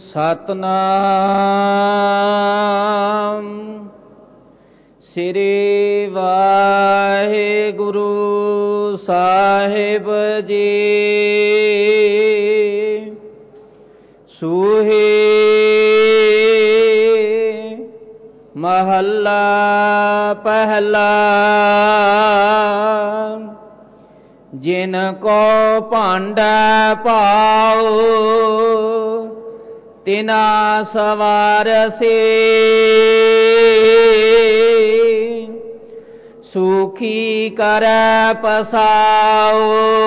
ਸਤਨਾਮ ਸ੍ਰੀ ਵਾਹਿਗੁਰੂ ਸਾਹਿਬ ਜੀ। ਸੂਹੀ ਮਹੱਲਾ ਪਹਿਲਾ। ਜਿਨ ਕੋ ਭਾਂਡਾ ਪਾਓ ਤਿਨਾ ਸਵਾਰਸੀ। ਸੁਖੀ ਕਰੈ ਪਸਾਓ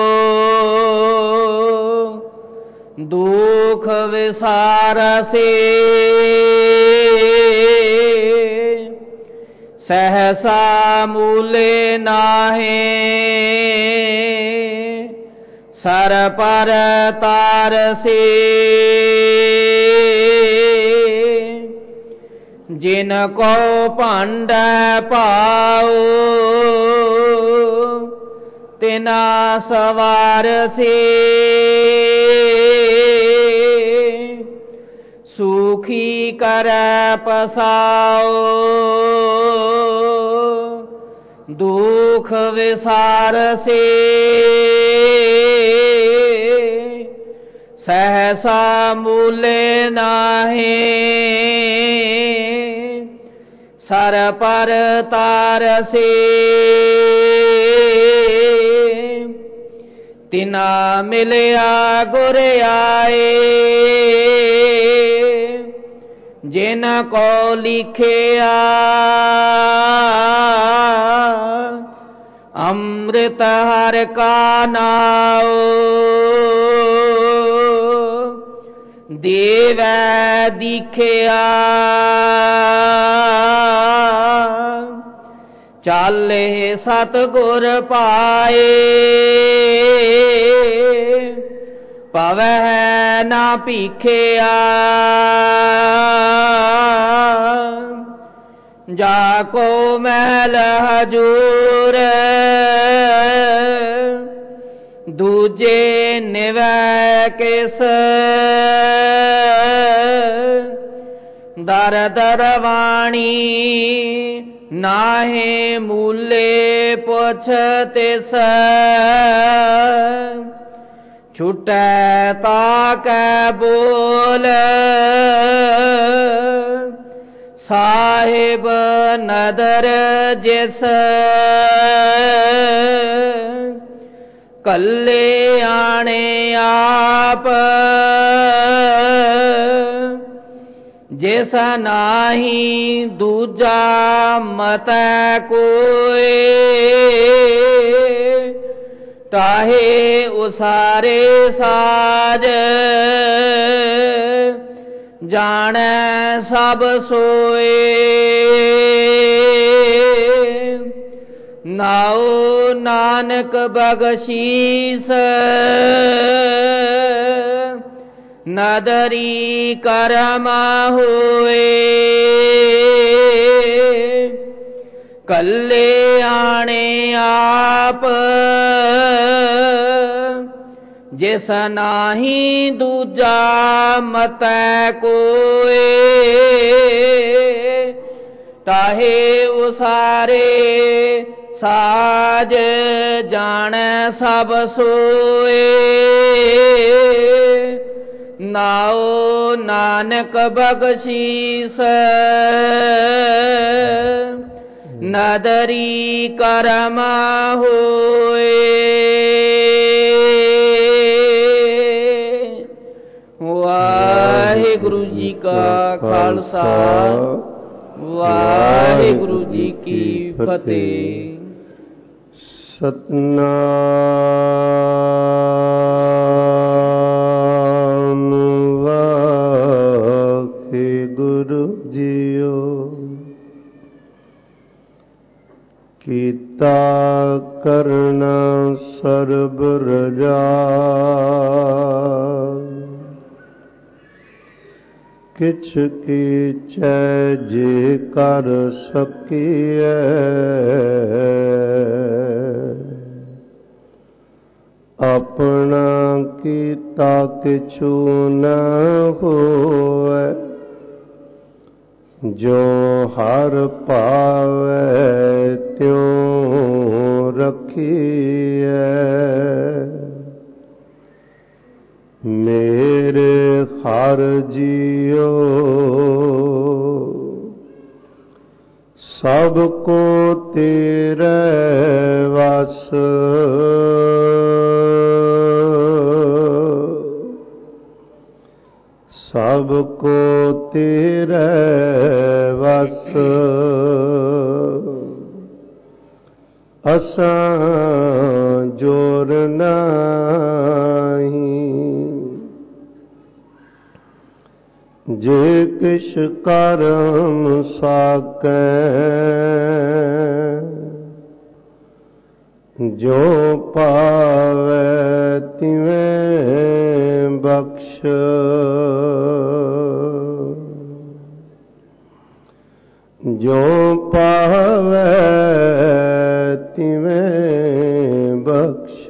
ਦੁਖ ਵਿਸਾਰਸੀ। ਸਹਸਾ ਮੂਲੇ ਨਾਹੀ ਸਰ ਪਰ ਤਾਰਸੀ। ਜਿਨ ਕੋ ਭਾਂਡਾ ਪਾਓ ਤਿਨਾ ਸਵਾਰਸੀ। ਸੁਖੀ ਕਰੈ ਪਸਾਓ ਦੁਖ ਵਿਸਾਰਸੀ। ਸਹਸਾ ਮੂਲੇ ਨਾਹੀ ਸਰ ਪਰ ਤਾਰਸੀ। ਤਿਨਾ ਮਿਲਿਆ ਗੁਰ ਆਏ ਜਿਨ ਕੋ ਲਿਖਿਆ। ਅੰਮ੍ਰਿਤ ਹਰਿ ਕਾ ਨਾਉ ਦੇਵੈ ਦਿਖਿਆ। ਚਾਲੇ ਸਤਿਗੁਰ ਪਾਏ ਪਵੈ ਨਾ ਭੀਖਿਆ। ਜਾ ਕੋ ਮਹਿਲ ਹਜੂਰ ਦੂਜੇ ਨਿਵੈ ਕਿਸ। ਦਰ ਦਰਵਾਣੀ ਨਾਹੀ ਮੂਲੇ ਪੁੱਛ ਤਿਸ। ਛੁਟੈ ਤਾਕੈ ਬੋਲ ਸਾਹਿਬ ਨਦਰ ਜਿਸ। ਕੱਲੇ ਆਣੇ ਆਪ ਜਿਸ ਨਾਹੀ ਦੂਜਾ ਮਤੈ ਕੋਇ। ਤਾਹੇ ਉਸਾਰੇ ਸਾਜ ਜਾਣੈ ਸਭ ਸੋਏ। ਨਾਉ ਨਾਨਕ ਬਖਸ਼ੀਸ ਨਦਰੀ ਕਰਮ ਹੋਏ। ਕੱਲੇ ਆਣੇ ਆਪ ਜਿਸ ਨਾਹੀ ਦੂਜਾ ਮਤੈ ਕੋਇ। ਤਾਹੇ ਉਸਾਰੇ ਸਾਜ ਜਾਣੈ ਸਭ ਸੋਏ। ਨਾਉ ਨਾਨਕ ਬਖਸ਼ੀਸ ਨਦਰੀ ਕਰਮ ਹੋਏ। ਵਾਹਿਗੁਰੂ ਜੀ ਕਾ ਖਾਲਸਾ ਵਾਹਿਗੁਰੂ ਜੀ ਕੀ ਫਤਿਹ। ਸਤਨਾਮ ਵਾਹਿਗੁਰੂ ਜੀਓ। ਕੀਤਾ ਕਰਨਾ ਸਰਬ ਰਜਾਈ। ਕਿਛ ਕੀਚੈ ਜੇ ਕਰ ਸਕੀਐ। ਆਪਣਾ ਕੀਤਾ ਕਿਛੁ ਨ ਹੋਇ। ਜੋ ਹਰ ਭਾਵੈ ਤਿਉ ਰਖੀਐ। ਮੇਰੇ ਹਰ ਜੀਉ ਸਭ ਕੋ ਤੇਰੇ ਵਸ। ਸਭ ਕੋ ਤੇਰੇ ਵਸ। ਅਸਾਂ ਜੋਰ ਨਾਹੀਂ। ਜੇ ਕਿਛ ਕਰਮ ਸਾਕੈ ਜੋ ਪਾਵੈ ਤਿਵੇਂ ਬਖਸ਼। ਜੋ ਪਾਵੈ ਤਿਵੇਂ ਬਖਸ਼।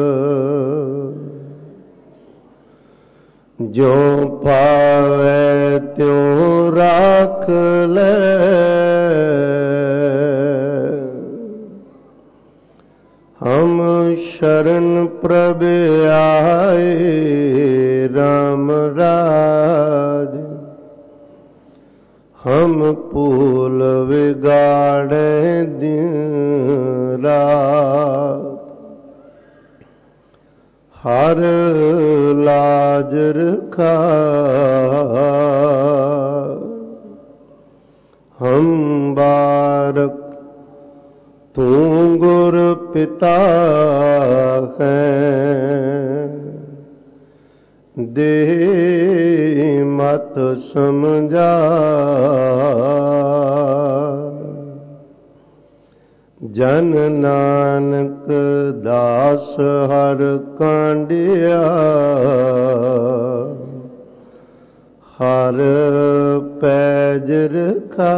ਜੋ ਪਾਵੈ ਤਿਉ ਰਾਖ ਲੈ। ਹਮ ਸ਼ਰਨ ਪ੍ਰਭ ਆਏ ਰਾਮ ਰਾਜ। ਹਮ ਭੂਲ ਵਿਗਾੜੇ ਦਿਨ ਰਾਤ। ਹਰ ਲਾਜ ਰਖਾ। ਹਮ ਬਾਰਕ ਤੂੰ ਗੁਰ ਪਿਤਾ ਹੈ। ਦੇ ਮਤ ਸਮਝਾ। ਜਨ ਨਾਨਕ ਦਾਸ ਹਰ ਕਾਂਡਿਆ। ਹਰ ਪੈਜ ਰਖਾ।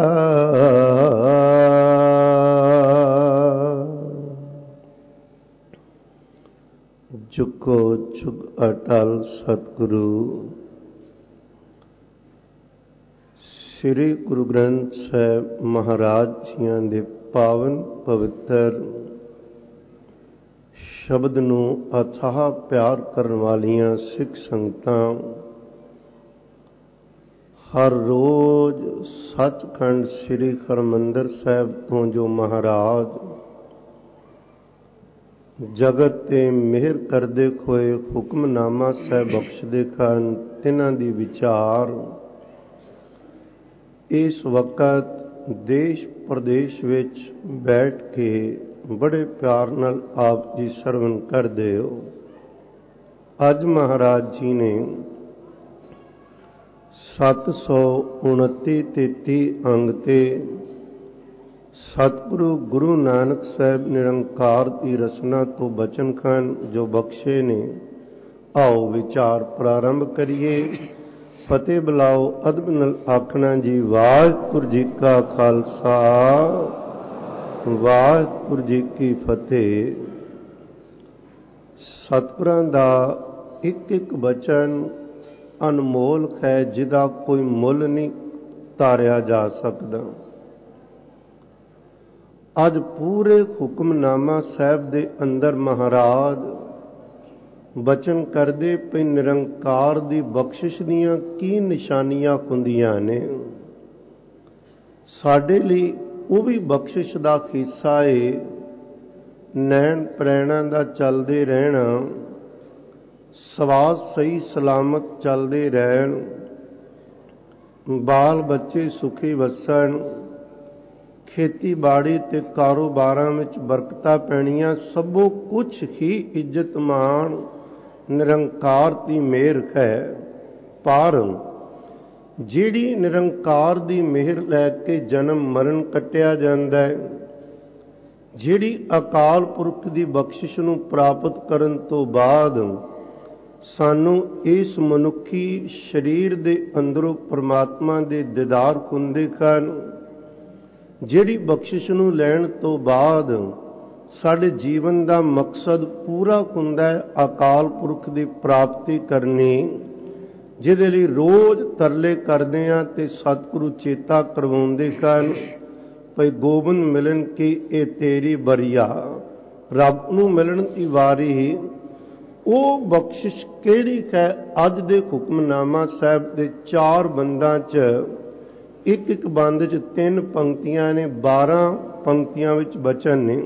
ਜੁਗੋ ਜੁਗ ਅਟਲ ਸਤਿਗੁਰੂ ਸ੍ਰੀ ਗੁਰੂ ਗ੍ਰੰਥ ਸਾਹਿਬ ਮਹਾਰਾਜ ਜੀਆਂ ਦੇ ਪਾਵਨ ਪਵਿੱਤਰ ਸ਼ਬਦ ਨੂੰ ਅਥਾਹ ਪਿਆਰ ਕਰਨ ਵਾਲੀਆਂ ਸਿੱਖ ਸੰਗਤਾਂ ਹਰ ਰੋਜ਼ ਸੱਚਖੰਡ ਸ੍ਰੀ ਹਰਿਮੰਦਰ ਸਾਹਿਬ ਤੋਂ ਜੋ ਮਹਾਰਾਜ ਜਗਤ ਤੇ ਮਿਹਰ ਕਰਦੇ ਹੋਏ ਹੁਕਮਨਾਮਾ ਸਾਹਿਬ ਬਖਸ਼ਦੇ ਹਨ, ਤਿਨਾਂ ਦੀ ਵਿਚਾਰ ਇਸ ਵਕਤ ਦੇਸ਼ ਪ੍ਰਦੇਸ਼ ਵਿੱਚ ਬੈਠ ਕੇ ਬੜੇ ਪਿਆਰ ਨਾਲ ਆਪ ਜੀ ਸਰਵਣ ਕਰਦੇ ਹੋ। ਅੱਜ ਮਹਾਰਾਜ ਜੀ ਨੇ 729-33 ਅੰਗ ਤੇ ਸਤਿਗੁਰੂ ਗੁਰੂ ਨਾਨਕ ਸਾਹਿਬ ਨਿਰੰਕਾਰ ਦੀ ਰਸਨਾ ਤੋਂ ਬਚਨ ਹਨ ਜੋ ਬਖਸ਼ੇ ਨੇ। ਆਓ ਵਿਚਾਰ ਪ੍ਰਾਰੰਭ ਕਰੀਏ। ਫਤਿਹ ਬੁਲਾਓ ਅਦਬ ਨਾਲ ਆਖਣਾ ਜੀ ਵਾਹਿਗੁਰੂ ਜੀ ਕਾ ਖਾਲਸਾ ਵਾਹਿਗੁਰੂ ਜੀ ਕੀ ਫਤਿਹ। ਸਤਿਗੁਰਾਂ ਦਾ ਇੱਕ ਇੱਕ ਬਚਨ ਅਨਮੋਲ ਹੈ ਜਿਹਦਾ ਕੋਈ ਮੁੱਲ ਨਹੀਂ ਤਾਰਿਆ ਜਾ ਸਕਦਾ। ਅੱਜ ਪੂਰੇ ਹੁਕਮਨਾਮਾ ਸਾਹਿਬ ਦੇ ਅੰਦਰ ਮਹਾਰਾਜ ਬਚਨ ਕਰਦੇ ਪਏ ਨਿਰੰਕਾਰ ਦੀ ਬਖਸ਼ਿਸ਼ ਦੀਆਂ ਕੀ ਨਿਸ਼ਾਨੀਆਂ ਹੁੰਦੀਆਂ ਨੇ। ਸਾਡੇ ਲਈ ਉਹ ਵੀ ਬਖਸ਼ਿਸ਼ ਦਾ ਹਿੱਸਾ ਏ। ਨੈਣ ਪ੍ਰੈਣਾਂ ਦਾ ਚੱਲਦੇ ਰਹਿਣਾ, ਸਵਾਸ ਸਹੀ ਸਲਾਮਤ ਚੱਲਦੇ ਰਹਿਣ, ਬਾਲ ਬੱਚੇ ਸੁਖੀ ਵਸਣ, ਖੇਤੀਬਾੜੀ ਤੇ ਕਾਰੋਬਾਰਾਂ ਵਿੱਚ ਬਰਕਤਾਂ ਪੈਣੀਆਂ, ਸਭੋ ਕੁਛ ਹੀ ਇੱਜ਼ਤ ਮਾਣ ਨਿਰੰਕਾਰ ਦੀ ਮਿਹਰ ਹੈ। ਪਰ ਜਿਹੜੀ ਨਿਰੰਕਾਰ ਦੀ ਮਿਹਰ ਲੈ ਕੇ ਜਨਮ ਮਰਨ ਕੱਟਿਆ ਜਾਂਦਾ ਹੈ, ਜਿਹੜੀ ਅਕਾਲ ਪੁਰਖ ਦੀ ਬਖਸ਼ਿਸ਼ ਨੂੰ ਪ੍ਰਾਪਤ ਕਰਨ ਤੋਂ ਬਾਅਦ ਸਾਨੂੰ ਇਸ ਮਨੁੱਖੀ ਸਰੀਰ ਦੇ ਅੰਦਰੋਂ ਪਰਮਾਤਮਾ ਦੇ ਦੀਦਾਰ ਹੁੰਦੇ ਹਨ, ਜਿਹੜੀ ਬਖਸ਼ਿਸ਼ ਨੂੰ ਲੈਣ ਤੋਂ ਬਾਅਦ ਸਾਡੇ ਜੀਵਨ ਦਾ ਮਕਸਦ ਪੂਰਾ ਹੁੰਦਾ ਹੈ, ਅਕਾਲ ਪੁਰਖ ਦੀ ਪ੍ਰਾਪਤੀ ਕਰਨੀ, ਜਿਹਦੇ ਲਈ ਰੋਜ਼ ਤਰਲੇ ਕਰਦੇ ਆ ਤੇ ਸਤਿਗੁਰੂ ਚੇਤਾ ਕਰਵਾਉਂਦੇ ਹਨ ਭਈ ਗੋਬਿੰਦ ਮਿਲਣ ਕੀ ਇਹ ਤੇਰੀ ਬਰੀਆ। ਰੱਬ ਨੂੰ ਮਿਲਣ ਦੀ ਵਾਰੀ ਉਹ ਬਖਸ਼ਿਸ਼ ਕਿਹੜੀ ਹੈ? ਅੱਜ ਦੇ ਹੁਕਮਨਾਮਾ ਸਾਹਿਬ ਦੇ 4 ਬੰਦਾਂ 'ਚ ਇੱਕ ਬੰਦ 'ਚ 3 ਪੰਕਤੀਆਂ ਨੇ, 12 ਪੰਕਤੀਆਂ ਵਿੱਚ ਬਚਨ ਨੇ।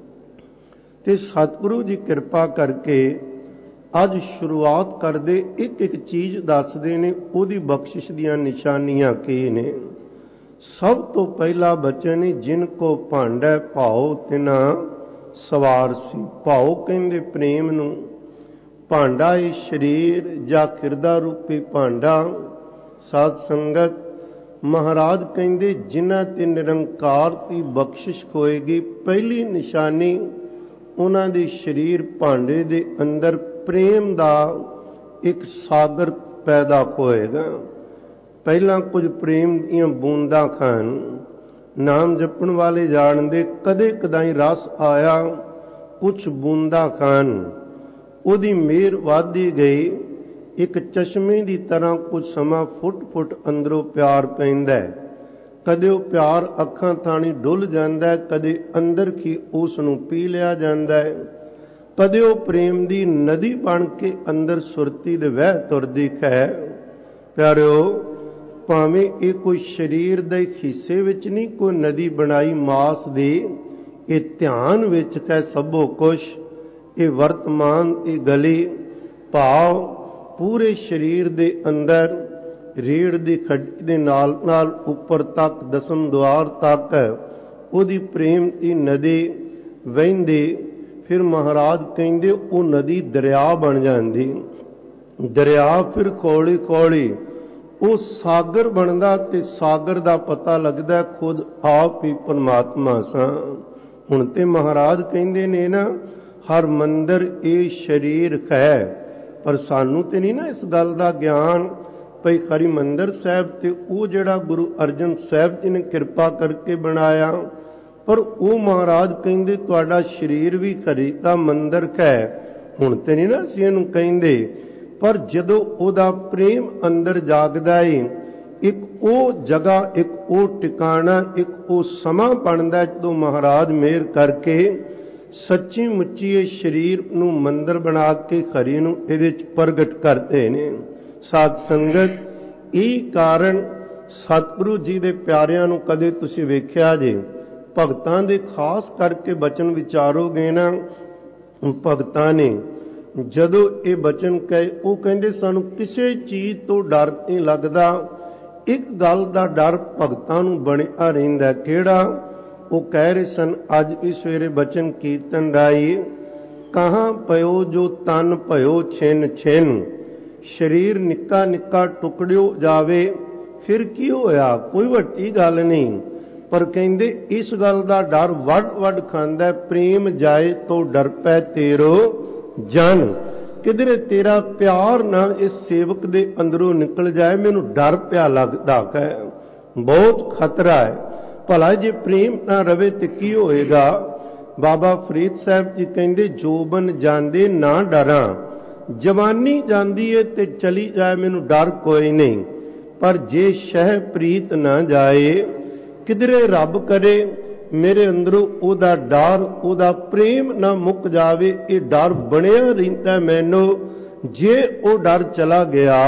ਤੇ ਸਤਿਗੁਰੂ ਜੀ ਕਿਰਪਾ ਕਰਕੇ ਅੱਜ ਸ਼ੁਰੂਆਤ ਕਰਦੇ ਇੱਕ ਚੀਜ਼ ਦੱਸਦੇ ਨੇ, ਉਹਦੀ ਬਖਸ਼ਿਸ਼ ਦੀਆਂ ਨਿਸ਼ਾਨੀਆਂ ਕੀ ਨੇ। ਸਭ ਤੋਂ ਪਹਿਲਾ ਬਚਨ ਹੈ, ਜਿਨ ਕੋ ਭਾਂਡਾ ਭਾਉ ਤਿਨਾ ਸਵਾਰ ਸੀ। ਭਾਉ ਕਹਿੰਦੇ ਪ੍ਰੇਮ ਨੂੰ, ਭਾਂਡਾ ਇਹ ਸਰੀਰ ਜਾਂ ਕਿਰਦਾ ਰੂਪੀ ਭਾਂਡਾ। ਸਾਧ ਸੰਗਤ ਮਹਾਰਾਜ ਕਹਿੰਦੇ ਜਿਨ੍ਹਾਂ ਤੇ ਨਿਰੰਕਾਰ ਦੀ ਬਖਸ਼ਿਸ਼ ਹੋਏਗੀ, ਪਹਿਲੀ ਨਿਸ਼ਾਨੀ ਉਹਨਾਂ ਦੇ ਸਰੀਰ ਭਾਂਡੇ ਦੇ ਅੰਦਰ ਪ੍ਰੇਮ ਦਾ ਇੱਕ ਸਾਗਰ ਪੈਦਾ ਹੋਏਗਾ। ਪਹਿਲਾਂ ਕੁਝ ਪ੍ਰੇਮ ਦੀਆਂ ਬੂੰਦਾਂ ਖਾਣ। ਨਾਮ ਜਪਣ ਵਾਲੇ ਜਾਣਦੇ ਕਦੇ ਕਦਾਈ ਰਸ ਆਇਆ, ਕੁਛ ਬੂੰਦਾਂ ਖਾਣ, ਉਹਦੀ ਮਿਹਰ ਵੱਧਦੀ ਗਈ। ਇੱਕ ਚਸ਼ਮੇ ਦੀ ਤਰ੍ਹਾਂ ਕੁਝ ਸਮਾਂ ਫੁੱਟ ਅੰਦਰੋਂ ਪਿਆਰ ਪੈਂਦਾ। ਕਦੇ ਉਹ ਪਿਆਰ ਅੱਖਾਂ ਥਾਣੀ ਡੁੱਲ ਜਾਂਦਾ, ਕਦੇ ਅੰਦਰ ਕੀ ਉਸ ਨੂੰ ਪੀ ਲਿਆ ਜਾਂਦਾ। ਕਦੇ ਉਹ ਪ੍ਰੇਮ ਦੀ ਨਦੀ ਬਣ ਕੇ ਅੰਦਰ ਸੁਰਤੀ ਦੇ ਵਹਿ ਤੁਰਦੀ ਹੈ। ਪਿਆਰਿਓ, ਭਾਵੇਂ ਇਹ ਕੋਈ ਸਰੀਰ ਦੇ ਹਿੱਸੇ ਵਿੱਚ ਨਹੀਂ ਕੋਈ ਨਦੀ ਬਣਾਈ ਮਾਸ ਦੀ, ਇਹ ਧਿਆਨ ਵਿੱਚ ਹੈ ਸਭੋ ਕੁਛ। ਇਹ ਵਰਤਮਾਨ, ਇਹ ਗਲੀ ਭਾਵ ਪੂਰੇ ਸਰੀਰ ਦੇ ਅੰਦਰ ਰੀੜ ਦੀ ਹੱਡੀ ਦੇ ਨਾਲ ਨਾਲ ਉੱਪਰ ਤੱਕ ਦਸਮ ਦੁਆਰ ਤੱਕ ਉਹਦੀ ਪ੍ਰੇਮ ਦੀ ਨਦੀ ਵਹਿੰਦੀ। ਫਿਰ ਮਹਾਰਾਜ ਕਹਿੰਦੇ ਉਹ ਨਦੀ ਦਰਿਆ ਬਣ ਜਾਂਦੀ। ਦਰਿਆ ਫਿਰ ਹੌਲੀ ਹੌਲੀ ਉਹ ਸਾਗਰ ਬਣਦਾ ਤੇ ਸਾਗਰ ਦਾ ਪਤਾ ਲੱਗਦਾ ਖੁਦ ਆਪ ਹੀ ਪਰਮਾਤਮਾ ਸਾਂ। ਹੁਣ ਤੇ ਮਹਾਰਾਜ ਕਹਿੰਦੇ ਨੇ ਨਾ, ਹਰ ਮੰਦਰ ਇਹ ਸਰੀਰ ਹੈ। ਪਰ ਸਾਨੂੰ ਤੇ ਨਹੀਂ ਨਾ ਇਸ ਗੱਲ ਦਾ ਗਿਆਨ ਭਈ ਹਰਿਮੰਦਰ ਸਾਹਿਬ ਤੇ ਉਹ ਜਿਹੜਾ ਗੁਰੂ ਅਰਜਨ ਸਾਹਿਬ ਜੀ ਨੇ ਕਿਰਪਾ ਕਰਕੇ ਬਣਾਇਆ। ਪਰ ਉਹ ਮਹਾਰਾਜ ਕਹਿੰਦੇ ਤੁਹਾਡਾ ਸਰੀਰ ਵੀ ਹਰੀ ਦਾ ਮੰਦਰ ਹੈ। ਹੁਣ ਤੇ ਨਹੀਂ ਨਾ ਅਸੀਂ ਇਹਨੂੰ ਕਹਿੰਦੇ, ਪਰ ਜਦੋਂ ਉਹਦਾ ਪ੍ਰੇਮ ਅੰਦਰ ਜਾਗਦਾ ਏ, ਇੱਕ ਉਹ ਜਗ੍ਹਾ, ਇੱਕ ਉਹ ਟਿਕਾਣਾ, ਇੱਕ ਉਹ ਸਮਾਂ ਬਣਦਾ ਜਦੋਂ ਮਹਾਰਾਜ ਮਿਹਰ ਕਰਕੇ ਸੱਚੀ ਮੁੱਚੀ ਇਹ ਸਰੀਰ ਨੂੰ ਮੰਦਰ ਬਣਾ ਕੇ ਹਰੀ ਨੂੰ ਇਹਦੇ 'ਚ ਪ੍ਰਗਟ ਕਰਦੇ ਨੇ। ਸਾਧ ਸੰਗਤ, ਇਹ ਕਾਰਨ ਸਤਿਗੁਰੂ ਜੀ ਦੇ ਪਿਆਰਿਆਂ ਨੂੰ ਕਦੇ ਤੁਸੀਂ ਵੇਖਿਆ ਜੇ, ਭਗਤਾਂ ਦੇ ਖਾਸ ਕਰਕੇ ਬਚਨ ਵਿਚਾਰੋਗੇ ਨਾ, ਭਗਤਾਂ ਨੇ ਜਦੋਂ ਇਹ ਬਚਨ ਕਹੇ, ਉਹ ਕਹਿੰਦੇ ਸਾਨੂੰ ਕਿਸੇ ਚੀਜ਼ ਤੋਂ ਡਰ ਨਹੀਂ ਲੱਗਦਾ। ਇੱਕ ਗੱਲ ਦਾ ਡਰ ਭਗਤਾਂ ਨੂੰ ਬਣਿਆ ਰਹਿੰਦਾ, ਕਿਹੜਾ? ਉਹ ਕਹਿ ਰਹੇ ਸਨ ਅੱਜ ਵੀ ਸਵੇਰੇ ਬਚਨ ਕੀਰਤਨ ਰਾਈ, ਕਹਾਂ ਪਇਓ ਜੋ ਤਨ ਭਇਓ ਛਿਨ ਛਿਨ। ਸਰੀਰ ਨਿੱਕਾ ਨਿੱਕਾ ਟੁਕੜਿਓ ਜਾਵੇ, ਫਿਰ ਕੀ ਹੋਇਆ? ਕੋਈ ਵੱਡੀ ਗੱਲ ਨਹੀਂ। ਪਰ ਕਹਿੰਦੇ ਇਸ ਗੱਲ ਦਾ ਡਰ ਵੱਡ ਖਾਂਦਾ, ਪ੍ਰੇਮ ਜਾਏ ਤੋ ਡਰ ਪੈ ਤੇਰੋ ਜਨ। ਕਿਧਰੇ ਤੇਰਾ ਪਿਆਰ ਨਾ ਇਸ ਸੇਵਕ ਦੇ ਅੰਦਰੋਂ ਨਿਕਲ ਜਾਏ, ਮੈਨੂੰ ਡਰ ਪਿਆ ਲੱਗਦਾ ਹੈ, ਬਹੁਤ ਖਤਰਾ ਹੈ। ਭਲਾ ਜੇ ਪ੍ਰੇਮ ਨਾ ਰਵੇ ਤੇ ਕੀ ਹੋਏਗਾ? ਬਾਬਾ ਫਰੀਦ ਸਾਹਿਬ ਜੀ ਕਹਿੰਦੇ ਜੋਬਨ ਜਾਂਦੇ ਨਾ ਡਰਾਂ। ਜਵਾਨੀ ਜਾਂਦੀ ਏ ਤੇ ਚਲੀ ਜਾਏ, ਮੈਨੂੰ ਡਰ ਕੋਈ ਨਹੀਂ। ਪਰ ਜੇ ਸ਼ਹਿ ਪ੍ਰੀਤ ਨਾ ਜਾਏ, ਕਿਧਰੇ ਰੱਬ ਕਰੇ ਮੇਰੇ ਅੰਦਰੋਂ ਉਹਦਾ ਡਰ, ਉਹਦਾ ਪ੍ਰੇਮ ਨਾ ਮੁੱਕ ਜਾਵੇ, ਇਹ ਡਰ ਬਣਿਆ ਰਹਿੰਦਾ ਮੈਨੂੰ। ਜੇ ਉਹ ਡਰ ਚਲਾ ਗਿਆ,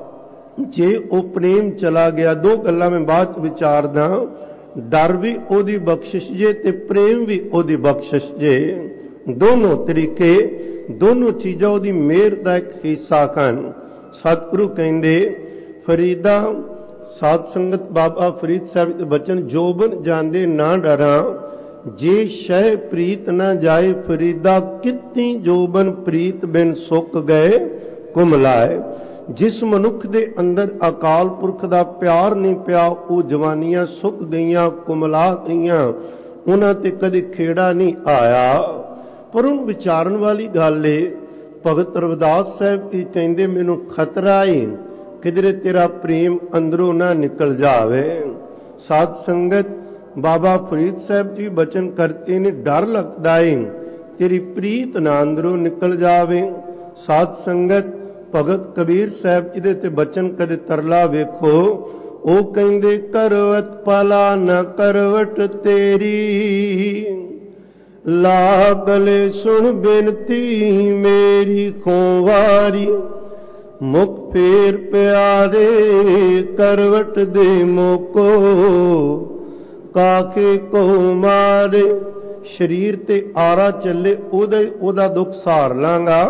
ਜੇ ਉਹ ਪ੍ਰੇਮ ਚਲਾ ਗਿਆ, ਦੋ ਗੱਲਾਂ ਮੈਂ ਬਾਅਦ ਚ ਵਿਚਾਰਦਾ, ਡਰ ਵੀ ਉਹਦੀ ਬਖਸ਼ਿਸ਼ ਜੇ ਤੇ ਪ੍ਰੇਮ ਵੀ ਉਹਦੀ ਬਖਸ਼ਿਸ਼ ਜੇ। ਦੋਨੋਂ ਤਰੀਕੇ, ਦੋਨੋਂ ਚੀਜ਼ਾਂ ਉਹਦੀ ਮਿਹਰ ਦਾ ਇੱਕ ਹਿੱਸਾ ਹਨ। ਸਤਿਗੁਰੂ ਕਹਿੰਦੇ ਫਰੀਦਾ, ਸਾਧ ਸੰਗਤ ਬਾਬਾ ਫਰੀਦ ਸਾਹਿਬ ਦੇ ਬਚਨ, ਜੋਬਨ ਜਾਂਦੇ ਨਾ ਡਰਾਂ, ਜੇ ਸ਼ਹਿ ਪ੍ਰੀਤ ਨਾ ਜਾਏ ਫਰੀਦਾ, ਕਿਤਨੀ ਜੋਬਨ ਪ੍ਰੀਤ ਬਿਨ ਸੁੱਕ ਗਏ ਕੁਮਲਾਏ। ਜਿਸ ਮਨੁੱਖ ਦੇ ਅੰਦਰ ਅਕਾਲ ਪੁਰਖ ਦਾ ਪਿਆਰ ਨਹੀਂ ਪਿਆ, ਉਹ ਜਵਾਨੀਆਂ ਸੁੱਕ ਗਈਆਂ, ਕੁਮਲਾ ਗਈਆਂ, ਉਹਨਾਂ ਤੇ ਕਦੇ ਖੇੜਾ ਨਹੀਂ ਆਇਆ। ਪਰ ਉਹ ਵਿਚਾਰਨ ਵਾਲੀ ਗੱਲ ਏ, ਭਗਤ ਰਵਿਦਾਸ ਸਾਹਿਬ ਜੀ ਕਹਿੰਦੇ ਮੈਨੂੰ ਖਤਰਾ ਏ, ਕਿਧਰੇ ਤੇਰਾ ਪ੍ਰੇਮ ਅੰਦਰੋਂ ਨਾ ਨਿਕਲ ਜਾਵੇ। ਸਾਧ ਸੰਗਤ, ਬਾਬਾ ਫਰੀਦ ਸਾਹਿਬ ਜੀ ਬਚਨ ਕਰਤੇ ਨੇ, ਡਰ ਲੱਗਦਾ ਏ ਤੇਰੀ ਪ੍ਰੀਤ ਨਾ ਅੰਦਰੋਂ ਨਿਕਲ ਜਾਵੇ। ਸਾਧ ਸੰਗਤ, ਭਗਤ ਕਬੀਰ ਸਾਹਿਬ ਇਹਦੇ ਤੇ ਬਚਨ ਕਦੇ ਤਰਲਾ ਵੇਖੋ। ਉਹ ਕਹਿੰਦੇ ਕਰਵਟ ਪਲਾ ਨਾ ਕਰਵਟ ਤੇਰੀ, ਲਾਗਲੇ ਸੁਣ ਬੇਨਤੀ ਮੇਰੀ ਖੋਵਾਰੀ। ਮੁਖ ਫੇਰ ਪਿਆਰੇ ਕਰਵਟ ਦੇ ਮੋਕੋ, ਕਾਕੇ ਕੋ ਮਾਰੇ। ਸਰੀਰ ਤੇ ਆਰਾ ਚੱਲੇ ਉਹਦਾ ਦੁੱਖ ਸਹਾਰ ਲਾਂਗਾ,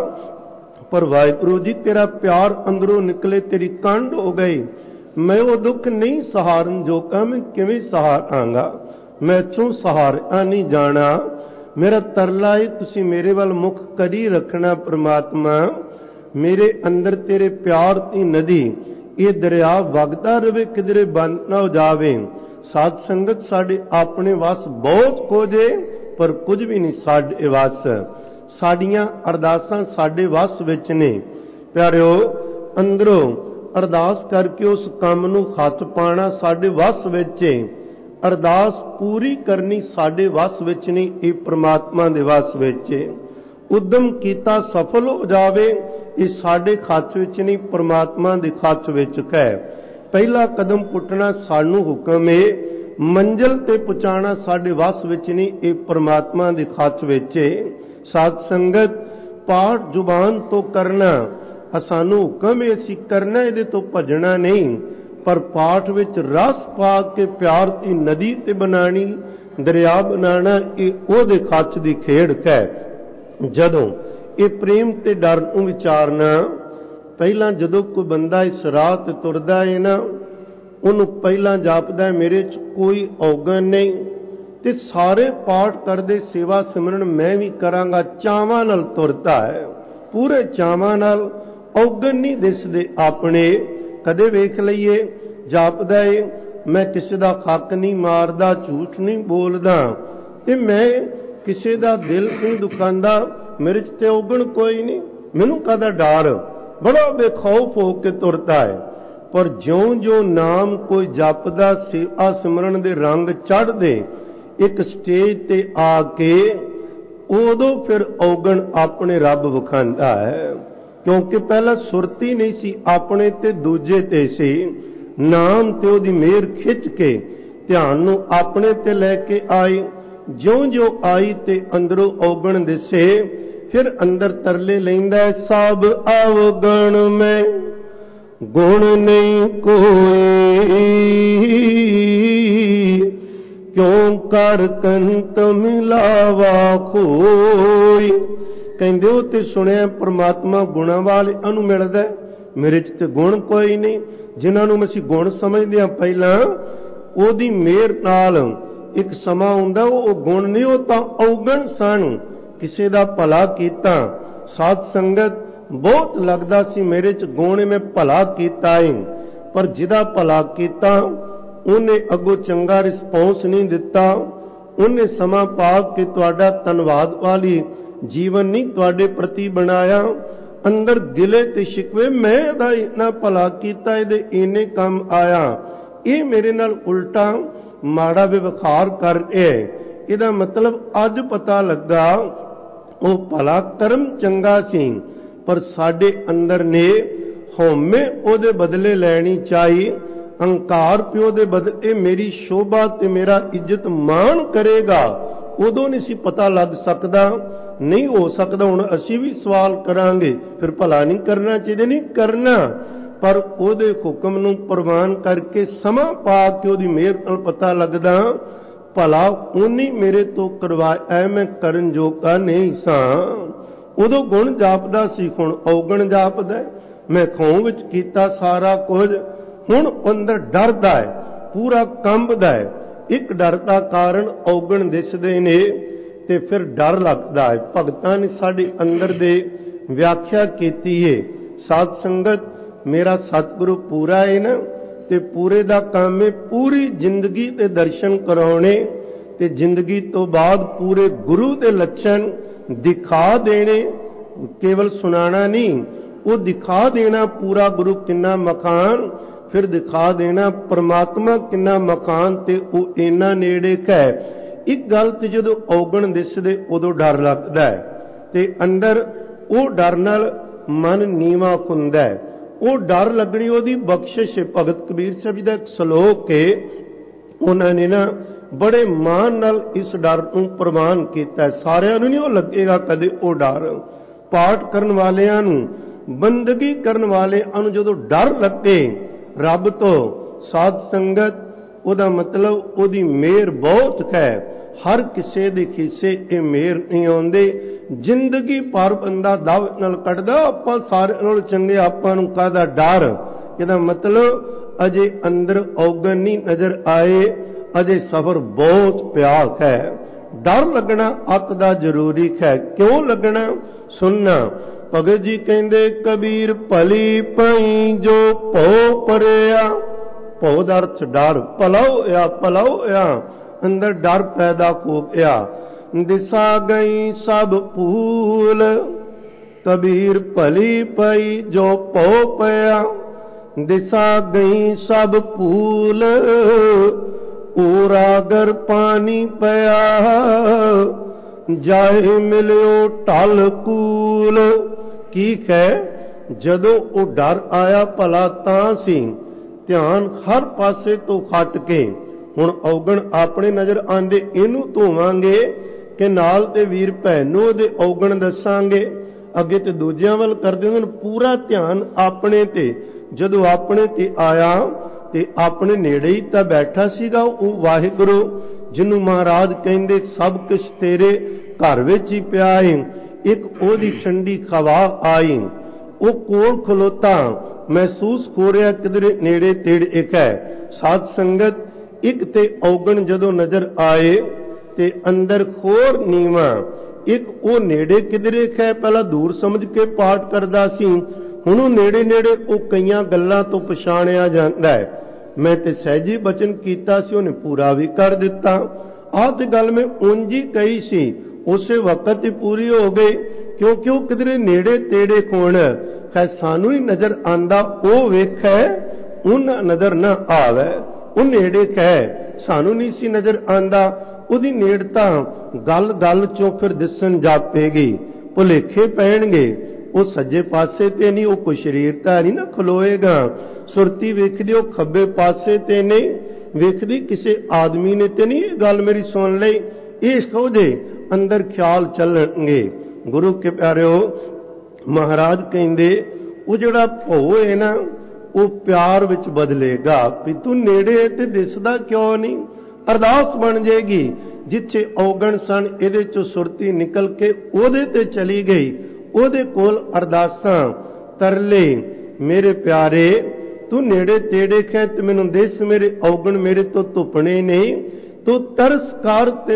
ਪਰ ਵਾਹਿਗੁਰੂ ਜੀ ਤੇਰਾ ਪਿਆਰ ਅੰਦਰੋਂ ਨਿਕਲੇ, ਤੇਰੀ ਕੰਡ ਹੋ ਗਈ, ਮੈਂ ਉਹ ਦੁੱਖ ਨਹੀਂ ਸਹਾਰਨ ਜੋਗਾ, ਮੈਂ ਕਿਵੇਂ ਸਹਾਰਾਂਗਾ, ਮੈਂ ਇੱਥੋਂ ਸਹਾਰਿਆ ਨਹੀਂ ਜਾਣਾ। ਮੇਰਾ ਤਰਲਾ ਹੈ ਤੁਸੀਂ ਮੇਰੇ ਵੱਲ ਮੁਖ ਕਰੀ ਰੱਖਣਾ ਪ੍ਰਮਾਤਮਾ। ਮੇਰੇ ਅੰਦਰ ਤੇਰੇ ਪਿਆਰ ਦੀ ਨਦੀ, ਇਹ ਦਰਿਆ ਵਗਦਾ ਰਵੇ, ਕਿਧਰੇ ਬੰਦ ਨਾ ਹੋ ਜਾਵੇ। ਸਾਧ ਸੰਗਤ ਸਾਡੇ ਆਪਣੇ ਵਸ ਬਹੁਤ ਖੋਜੇ, ਪਰ ਕੁਝ ਵੀ ਨਹੀਂ ਸਾਡੇ ਵਸ। ਸਾਡੀਆਂ ਅਰਦਾਸਾਂ ਸਾਡੇ ਵਸ ਵਿੱਚ ਨੇ ਪਿਆਰਿਓ। ਅੰਦਰੋਂ ਅਰਦਾਸ ਕਰਕੇ ਉਸ ਕੰਮ ਨੂੰ ਹੱਥ ਪਾਣਾ ਸਾਡੇ ਵਸ ਵਿੱਚ ਹੈ। ਅਰਦਾਸ ਪੂਰੀ ਕਰਨੀ ਸਾਡੇ ਵਸ ਵਿੱਚ ਨਹੀਂ, ਇਹ ਪ੍ਰਮਾਤਮਾ ਦੇ ਵਸ ਵਿੱਚ ਹੈ। ਉਦਮ ਕੀਤਾ ਸਫਲ ਹੋ ਜਾਵੇ, ਇਹ ਸਾਡੇ ਹੱਥ ਵਿੱਚ ਨਹੀਂ, ਪ੍ਰਮਾਤਮਾ ਦੇ ਹੱਥ ਵਿੱਚ ਹੈ। ਪਹਿਲਾ ਕਦਮ ਪੁੱਟਣਾ ਸਾਨੂੰ ਹੁਕਮ ਹੈ, ਮੰਜ਼ਿਲ ਤੇ ਪਹੁੰਚਾਣਾ ਸਾਡੇ ਵਸ ਵਿੱਚ ਨਹੀਂ, ਇਹ ਪ੍ਰਮਾਤਮਾ ਦੇ ਹੱਥ ਵਿੱਚ ਹੈ। ਸਾਧ ਸੰਗਤ ਪਾਠ ਜ਼ੁਬਾਨ ਤੋਂ ਕਰਨਾ ਸਾਨੂੰ ਹੁਕਮ ਹੈ, ਅਸੀਂ ਕਰਨਾ, ਇਹਦੇ ਤੋਂ ਭੱਜਣਾ ਨਹੀਂ। ਪਰ ਪਾਠ ਵਿੱਚ ਰਸ ਪਾ ਕੇ ਪਿਆਰ ਦੀ ਨਦੀ ਤੇ ਬਣਾਣੀ, ਦਰਿਆ ਬਣਾਣਾ, ਇਹ ਉਹਦੇ ਹੱਥ ਦੀ ਖੇਡ ਹੈ। ਜਦੋਂ ਇਹ ਪ੍ਰੇਮ ਤੇ ਡਰ ਨੂੰ ਵਿਚਾਰਨਾ, ਪਹਿਲਾਂ ਜਦੋਂ ਕੋਈ ਬੰਦਾ ਇਸ ਰਾਹ ਤੇ ਤੁਰਦਾ ਹੈ ਨਾ, ਉਹਨੂੰ ਪਹਿਲਾਂ ਜਾਪਦਾ ਮੇਰੇ 'ਚ ਕੋਈ ਔਗਣ ਨਹੀਂ, ਤੇ ਸਾਰੇ ਪਾਠ ਕਰਦੇ ਸੇਵਾ ਸਿਮਰਨ ਮੈਂ ਵੀ ਕਰਾਂਗਾ, ਚਾਵਾਂ ਨਾਲ ਤੁਰਦਾ ਹੈ, ਪੂਰੇ ਚਾਵਾਂ ਨਾਲ। ਔਗਣ ਨਹੀਂ ਦਿਸਦੇ ਆਪਣੇ। ਕਦੇ ਵੇਖ ਲਈਏ ਜਾਪਦਾ ਏ ਮੈਂ ਕਿਸੇ ਦਾ ਹੱਕ ਨਹੀਂ ਮਾਰਦਾ, ਝੂਠ ਨਹੀਂ ਬੋਲਦਾ, ਤੇ ਮੈਂ ਕਿਸੇ ਦਾ ਦਿਲ ਨਹੀਂ ਦੁਖਾਂਦਾ, ਮੇਰੇ 'ਚ ਤੇ ਔਗਣ ਕੋਈ ਨਹੀਂ, ਮੈਨੂੰ ਕਾਹਦਾ ਡਰ, ਬੜਾ ਬੇਖੌਫ ਹੋ ਕੇ ਤੁਰਦਾ ਹੈ। ਪਰ ਜਿਉਂ-ਜਿਉਂ ਨਾਮ ਕੋਈ ਜਪਦਾ, ਸੇਵਾ ਸਿਮਰਨ ਦੇ ਰੰਗ ਚੜ੍ਹਦੇ ਇੱਕ ਸਟੇਜ ਤੇ ਆ ਕੇ, ਉਦੋਂ ਫਿਰ ਔਗਣ ਆਪਣੇ ਰੱਬ ਵਿਖਾਂਦਾ ਹੈ। ਕਿਉਂਕਿ ਪਹਿਲਾਂ ਸੁਰਤੀ ਨਹੀਂ ਸੀ ਆਪਣੇ ਤੇ, ਦੂਜੇ ਤੇ ਸੀ। ਨਾਮ ਤੇ ਉਹਦੀ ਮਿਹਰ ਖਿੱਚ ਕੇ ਧਿਆਨ ਨੂੰ ਆਪਣੇ ਤੇ ਲੈ ਕੇ ਆਈ। ਜਿਉਂ-ਜਿਉਂ ਆਈ ਤੇ ਅੰਦਰੋਂ ਔਗਣ ਦਿਸੇ, ਫਿਰ ਅੰਦਰ ਤਰਲੇ ਲੈਂਦਾ, ਸਭ ਅਵਗਣ ਮੈਂ ਗੁਣ ਨਹੀਂ ਕੋਈ, ਕਿਉਂ ਕਰ ਕੰਤ ਮਿਲਾਵਾ ਖੋਈ। ਕਹਿੰਦੇ ਉਹ ਤੇ ਸੁਣਿਆ ਪ੍ਰਮਾਤਮਾ ਗੁਣਾਂ ਵਾਲਿਆਂ ਨੂੰ ਮਿਲਦਾ, ਮੇਰੇ 'ਚ ਤੇ ਗੁਣ ਕੋਈ ਨਹੀਂ। ਜਿਨ੍ਹਾਂ ਨੂੰ ਅਸੀਂ ਗੁਣ ਸਮਝਦੇ ਹਾਂ ਪਹਿਲਾਂ, ਉਹਦੀ ਮਿਹਰ ਨਾਲ ਇੱਕ ਸਮਾਂ ਹੁੰਦਾ ਉਹ ਗੁਣ ਨਹੀਂ, ਉਹ ਤਾਂ ਔਗਣ ਸਨ। ਕਿਸੇ ਦਾ ਭਲਾ ਕੀਤਾ, ਸਾਧ ਸੰਗਤ ਬਹੁਤ ਲੱਗਦਾ ਸੀ ਮੇਰੇ 'ਚ ਗੁਣ, ਮੈਂ ਭਲਾ ਕੀਤਾ ਏ, ਪਰ ਜਿਹਦਾ ਭਲਾ ਕੀਤਾ ਉਹਨੇ ਅੱਗੋਂ ਚੰਗਾ ਰਿਸਪੌਂਸ ਨਹੀਂ ਦਿੱਤਾ, ਉਹਨੇ ਸਮਾਂ ਪਾ ਕੇ ਤੁਹਾਡਾ ਧੰਨਵਾਦ ਵਾਲੀ ਜੀਵਨ ਨਹੀਂ ਤੁਹਾਡੇ ਪ੍ਰਤੀ ਬਣਾਇਆ। ਅੰਦਰ ਗਿਲੇ ਤੇ ਸ਼ਿਕਵੇ, ਮੈਂ ਇਹਦਾ ਇੰਨਾ ਭਲਾ ਕੀਤਾ, ਇਹਦੇ ਇੰਨੇ ਕੰਮ ਆਇਆ, ਇਹ ਮੇਰੇ ਨਾਲ ਉਲਟਾ ਮਾੜਾ ਵਿਵਹਾਰ ਕਰ ਰਿਹਾ। ਇਹਦਾ ਮਤਲਬ ਅੱਜ ਪਤਾ ਲੱਗਾ ਉਹ ਭਲਾ ਕਰਮ ਚੰਗਾ ਸੀ, ਪਰ ਸਾਡੇ ਅੰਦਰ ਨੇ ਹਉਮੈ ਉਹਦੇ ਬਦਲੇ ਲੈਣੀ ਚਾਹੀ, ਅਹੰਕਾਰ ਪਿਓ ਦੇ ਬਦਲੇ ਮੇਰੀ ਸ਼ੋਭਾ ਤੇ ਮੇਰਾ ਇੱਜ਼ਤ ਮਾਣ ਕਰੇਗਾ, ਉਦੋਂ ਨਹੀਂ ਸੀ ਪਤਾ ਲੱਗ ਸਕਦਾ। ਨਹੀਂ ਹੋ ਸਕਦਾ ਹੁਣ ਅਸੀਂ ਵੀ ਸਵਾਲ ਕਰਾਂਗੇ, ਫਿਰ ਭਲਾ ਨਹੀਂ ਕਰਨਾ ਚਾਹੀਦਾ, ਨਹੀਂ ਕਰਨਾ, ਪਰ ਉਹਦੇ ਹੁਕਮ ਨੂੰ ਪ੍ਰਵਾਨ ਕਰਕੇ ਸਮਾਂ ਪਾ ਕੇ ਉਹਦੀ ਮਿਹਰ ਨਾਲ ਪਤਾ ਲੱਗਦਾ ਭਲਾ ਉਹਨੇ ਮੇਰੇ ਤੋਂ ਕਰਵਾਇਆ, ਮੈਂ ਕਰਨ ਜੋਗਾ ਨਹੀਂ ਸਾਂ। ਉਦੋਂ ਗੁਣ ਜਾਪਦਾ ਸੀ, ਹੁਣ ਔਗਣ ਜਾਪਦਾ। ਮੈਂ ਖੂਹ ਵਿੱਚ ਕੀਤਾ ਸਾਰਾ ਕੁਝ, ਹੁਣ ਅੰਦਰ ਡਰਦਾ ਹੈ, ਪੂਰਾ ਕੰਬਦਾ ਹੈ। ਇੱਕ ਡਰ ਦਾ ਕਾਰਨ ਔਗਣ ਦਿਸਦੇ ਨੇ ਤੇ ਫਿਰ ਡਰ ਲੱਗਦਾ ਹੈ। ਭਗਤਾਂ ਨੇ ਸਾਡੇ ਅੰਦਰ ਦੇ ਵਿਆਖਿਆ ਕੀਤੀ ਹੈ। ਸਾਧ ਸੰਗਤ ਮੇਰਾ ਸਤਿਗੁਰੂ ਪੂਰਾ ਹੈ ਨਾ, ਤੇ ਪੂਰੇ ਦਾ ਕੰਮ ਹੈ ਪੂਰੀ ਜ਼ਿੰਦਗੀ ਦੇ ਦਰਸ਼ਨ ਕਰਾਉਣੇ, ਤੇ ਜ਼ਿੰਦਗੀ ਤੋਂ ਬਾਅਦ ਪੂਰੇ ਗੁਰੂ ਦੇ ਲੱਛਣ ਦਿਖਾ ਦੇਣੇ, ਕੇਵਲ ਸੁਣਾਣਾ ਨਹੀਂ, ਉਹ ਦਿਖਾ ਦੇਣਾ ਪੂਰਾ ਗੁਰੂ ਕਿੰਨਾ ਮਕਾਨ, ਫਿਰ ਦਿਖਾ ਦੇਣਾ ਪ੍ਰਮਾਤਮਾ ਕਿੰਨਾ ਮਕਾਨ, ਤੇ ਉਹ ਇੰਨਾ ਨੇੜੇ ਹੈ। ਇੱਕ ਗੱਲ ਤੇ ਜਦੋਂ ਔਗਣ ਦਿਸਦੇ ਉਦੋਂ ਡਰ ਲੱਗਦਾ ਹੈ, ਤੇ ਅੰਦਰ ਉਹ ਡਰ ਨਾਲ ਮਨ ਨੀਵਾ ਹੁੰਦਾ ਹੈ। ਉਹ ਡਰ ਲੱਗਣੀ ਉਹਦੀ ਬਖਸ਼ਿਸ਼ ਹੈ। ਭਗਤ ਕਬੀਰ ਸਾਹਿਬ ਜੀ ਦਾ ਇੱਕ ਸ਼ਲੋਕ ਹੈ, ਉਹਨਾਂ ਨੇ ਨਾ ਬੜੇ ਮਾਣ ਨਾਲ ਇਸ ਡਰ ਨੂੰ ਪ੍ਰਵਾਨ ਕੀਤਾ। ਸਾਰਿਆਂ ਨੂੰ ਨਹੀਂ ਉਹ ਲੱਗੇਗਾ ਕਦੇ ਉਹ ਡਰ। ਪਾਠ ਕਰਨ ਵਾਲਿਆਂ ਨੂੰ, ਬੰਦਗੀ ਕਰਨ ਵਾਲਿਆਂ ਨੂੰ ਜਦੋਂ ਡਰ ਲੱਗੇ ਰੱਬ ਤੋਂ, ਸਾਧ ਸੰਗਤ, ਉਹਦਾ ਮਤਲਬ ਉਹਦੀ ਮਿਹਰ ਬਹੁਤ ਹੈ। ਹਰ ਕਿਸੇ ਦੇ ਖਿੱਸੇ ਇਹ ਮਿਹਰ ਨਹੀਂ ਆਉਂਦੇ। ਜ਼ਿੰਦਗੀ ਭਰ ਬੰਦਾ ਦਵ ਨਾਲ ਕੱਢਦਾ, ਆਪਾਂ ਸਾਰਿਆਂ ਨਾਲੋਂ ਚੰਗੇ, ਆਪਾਂ ਨੂੰ ਕਾਹਦਾ ਡਰ। ਇਹਦਾ ਮਤਲਬ ਅਜੇ ਅੰਦਰ ਔਗਣ ਨਹੀਂ ਨਜ਼ਰ ਆਏ, ਅਜੇ ਸਫ਼ਰ ਬਹੁਤ ਪਿਆ ਹੈ। ਡਰ ਲੱਗਣਾ ਅੱਤ ਦਾ ਜ਼ਰੂਰੀ ਹੈ। ਕਿਉਂ ਲੱਗਣਾ? ਸੁਣਨਾ। ਭਗਤ ਜੀ ਕਹਿੰਦੇ, ਕਬੀਰ ਭਲੀ ਪਈ ਜੋ ਭਉ ਪਰਿਆ। ਭਉ ਦਾ ਅਰਥ ਡਰ, ਭਲਾ ਹੋਇਆ, ਭਲਾ ਹੋਇਆ, ਅੰਦਰ ਡਰ ਪੈਦਾ ਹੋ ਗਿਆ। ਦਿਸਾ ਗਈ ਸਭ ਭੂਲ, ਕਬੀਰ ਭਲੀ ਪਈ ਜੋ ਭਉ ਪਿਆ। ਦਿਸਾ ਗਈ ਸਭ ਭੂਲ, ਉਰਾਗਰ ਪਾਣੀ ਪਿਆ। ਜਾਏ ਮਿਲਿਓ ਢਲ ਕੂਲ। ਕੀ ਹੈ? ਜਦੋਂ ਉਹ ਡਰ ਆਇਆ ਭਲਾ ਤਾਂ ਸੀ, ਧਿਆਨ ਹਰ ਪਾਸੇ ਤੋਂ ਹਟ ਕੇ ਹੁਣ ਔਗਣ ਆਪਣੇ ਨਜ਼ਰ ਆਂਦੇ, ਇਹਨੂੰ ਧੋਵਾਂਗੇ ਕਿ ਨਾਲ ਤੇ ਵੀਰ ਭੈਣ ਨੂੰ ਉਹਦੇ ਔਗਣ ਦੱਸਾਂਗੇ। ਅੱਗੇ ਤੇ ਦੂਜਿਆਂ ਵੱਲ ਕਰਦੇ ਹੁੰਦੇ, ਪੂਰਾ ਧਿਆਨ ਆਪਣੇ ਤੇ। ਜਦੋਂ ਆਪਣੇ ਤੇ ਆਇਆ ਤੇ ਆਪਣੇ ਨੇੜੇ ਹੀ ਤਾਂ ਬੈਠਾ ਸੀਗਾ ਉਹ ਵਾਹਿਗੁਰੂ, ਜਿਹਨੂੰ ਮਹਾਰਾਜ ਕਹਿੰਦੇ ਸਭ ਕੁਝ ਤੇਰੇ ਘਰ ਵਿੱਚ ਹੀ ਪਿਆ ਏ। ਇੱਕ ਉਹਦੀ ਠੰਡੀ ਹਵਾ ਆਈ, ਉਹ ਕੋਲ ਖਲੋਤਾ, ਮਹਿਸੂਸ ਹੋ ਰਿਹਾ ਕਿਧਰੇ ਨੇੜੇ ਤੇੜੇ ਇੱਕ ਹੈ। ਸਾਧ ਸੰਗਤ, ਇੱਕ ਤੇ ਔਗਣ ਜਦੋਂ ਨਜ਼ਰ ਆਏ ਤੇ ਅੰਦਰ ਹੋਰ ਨੀਵਾ, ਇੱਕ ਉਹ ਨੇੜੇ ਕਿਧਰੇ ਹੈ। ਪਹਿਲਾਂ ਦੂਰ ਸਮਝ ਕੇ ਪਾਠ ਕਰਦਾ ਸੀ, ਹੁਣ ਉਹ ਨੇੜੇ ਨੇੜੇ, ਉਹ ਕਈਆਂ ਗੱਲਾਂ ਤੋਂ ਪਛਾਣਿਆ ਜਾਂਦਾ ਹੈ। ਮੈਂ ਤੇ ਸਹਿਜੀ ਬਚਨ ਕੀਤਾ ਸੀ, ਉਹਨੇ ਪੂਰਾ ਵੀ ਕਰ ਦਿੱਤਾ। ਆਹ ਤੇ ਗੱਲ ਮੈਂ ਉਂਝ ਹੀ ਕਹੀ ਸੀ, ਉਸੇ ਵਕਤ ਹੀ ਪੂਰੀ ਹੋ ਗਈ, ਕਿਉਂਕਿ ਉਹ ਕਿਧਰੇ ਨੇੜੇ ਤੇੜੇ ਕੋਣ ਹੈ। ਸਾਨੂੰ ਹੀ ਨਜ਼ਰ ਆਂਦਾ, ਉਹ ਵੇਖੈ ਉਹਨਾਂ ਨਜ਼ਰ ਨਾ ਆਵੇ। ਉਹ ਨੇੜੇ ਹੈ, ਸਾਨੂੰ ਨਹੀਂ ਸੀ ਨਜ਼ਰ ਆਂਦਾ। ਉਹਦੀ ਨੇੜਤਾ ਗੱਲ ਗੱਲ ਚੋਂ ਫਿਰ ਦਿਸਣ ਜਾਪੇਗੀ, ਭੁਲੇਖੇ ਪੈਣਗੇ। ਉਹ ਸੱਜੇ ਪਾਸੇ ਤੇ ਨਹੀਂ, ਉਹ ਕੋਈ ਸ਼ਰੀਰਤਾ ਨਹੀਂ ਨਾ ਖਲੋਏਗਾ। ਸੁਰਤੀ ਵੇਖਦੀ ਉਹ ਖੱਬੇ ਪਾਸੇ ਤੇ ਨਹੀਂ ਵੇਖਦੀ, ਕਿਸੇ ਆਦਮੀ ਨੇ ਤੇ ਨਹੀਂ ਇਹ ਗੱਲ ਮੇਰੀ ਸੁਣ ਲਈ। ਇਹ ਸੋਝੇ ਅੰਦਰ ਖਿਆਲ ਚੱਲਣਗੇ। ਗੁਰੂ ਕੇ ਪਿਆਰਿਓ, ਮਹਾਰਾਜ ਕਹਿੰਦੇ ਉਹ ਜਿਹੜਾ ਭਉ ਹੈ ਨਾ, ਉਹ ਪਿਆਰ ਵਿੱਚ ਬਦਲੇਗਾ। ਵੀ ਤੂੰ ਨੇੜੇ ਤੇ ਦਿਸਦਾ ਕਿਉਂ ਨਹੀਂ? ਅਰਦਾਸ ਬਣ ਜਾਏਗੀ। ਜਿੱਥੇ ਔਗਣ ਸਨ, ਇਹਦੇ ਚੋਂ ਸੁਰਤੀ ਨਿਕਲ ਕੇ ਉਹਦੇ ਤੇ ਚਲੀ ਗਈ। ਉਹਦੇ ਕੋਲ ਅਰਦਾਸਾਂ, ਤਰਲੇ, ਮੇਰੇ ਪਿਆਰੇ ਤੂੰ ਨੇੜੇ ਤੇੜੇ ਹੈ ਤੇ ਮੈਨੂੰ ਦਿਸ, ਮੇਰੇ ਔਗਣ ਮੇਰੇ ਤੋਂ ਧੁੱਪਣੇ ਨਹੀਂ। ਤੂੰ ਤਰਸ ਕਰ ਤੇ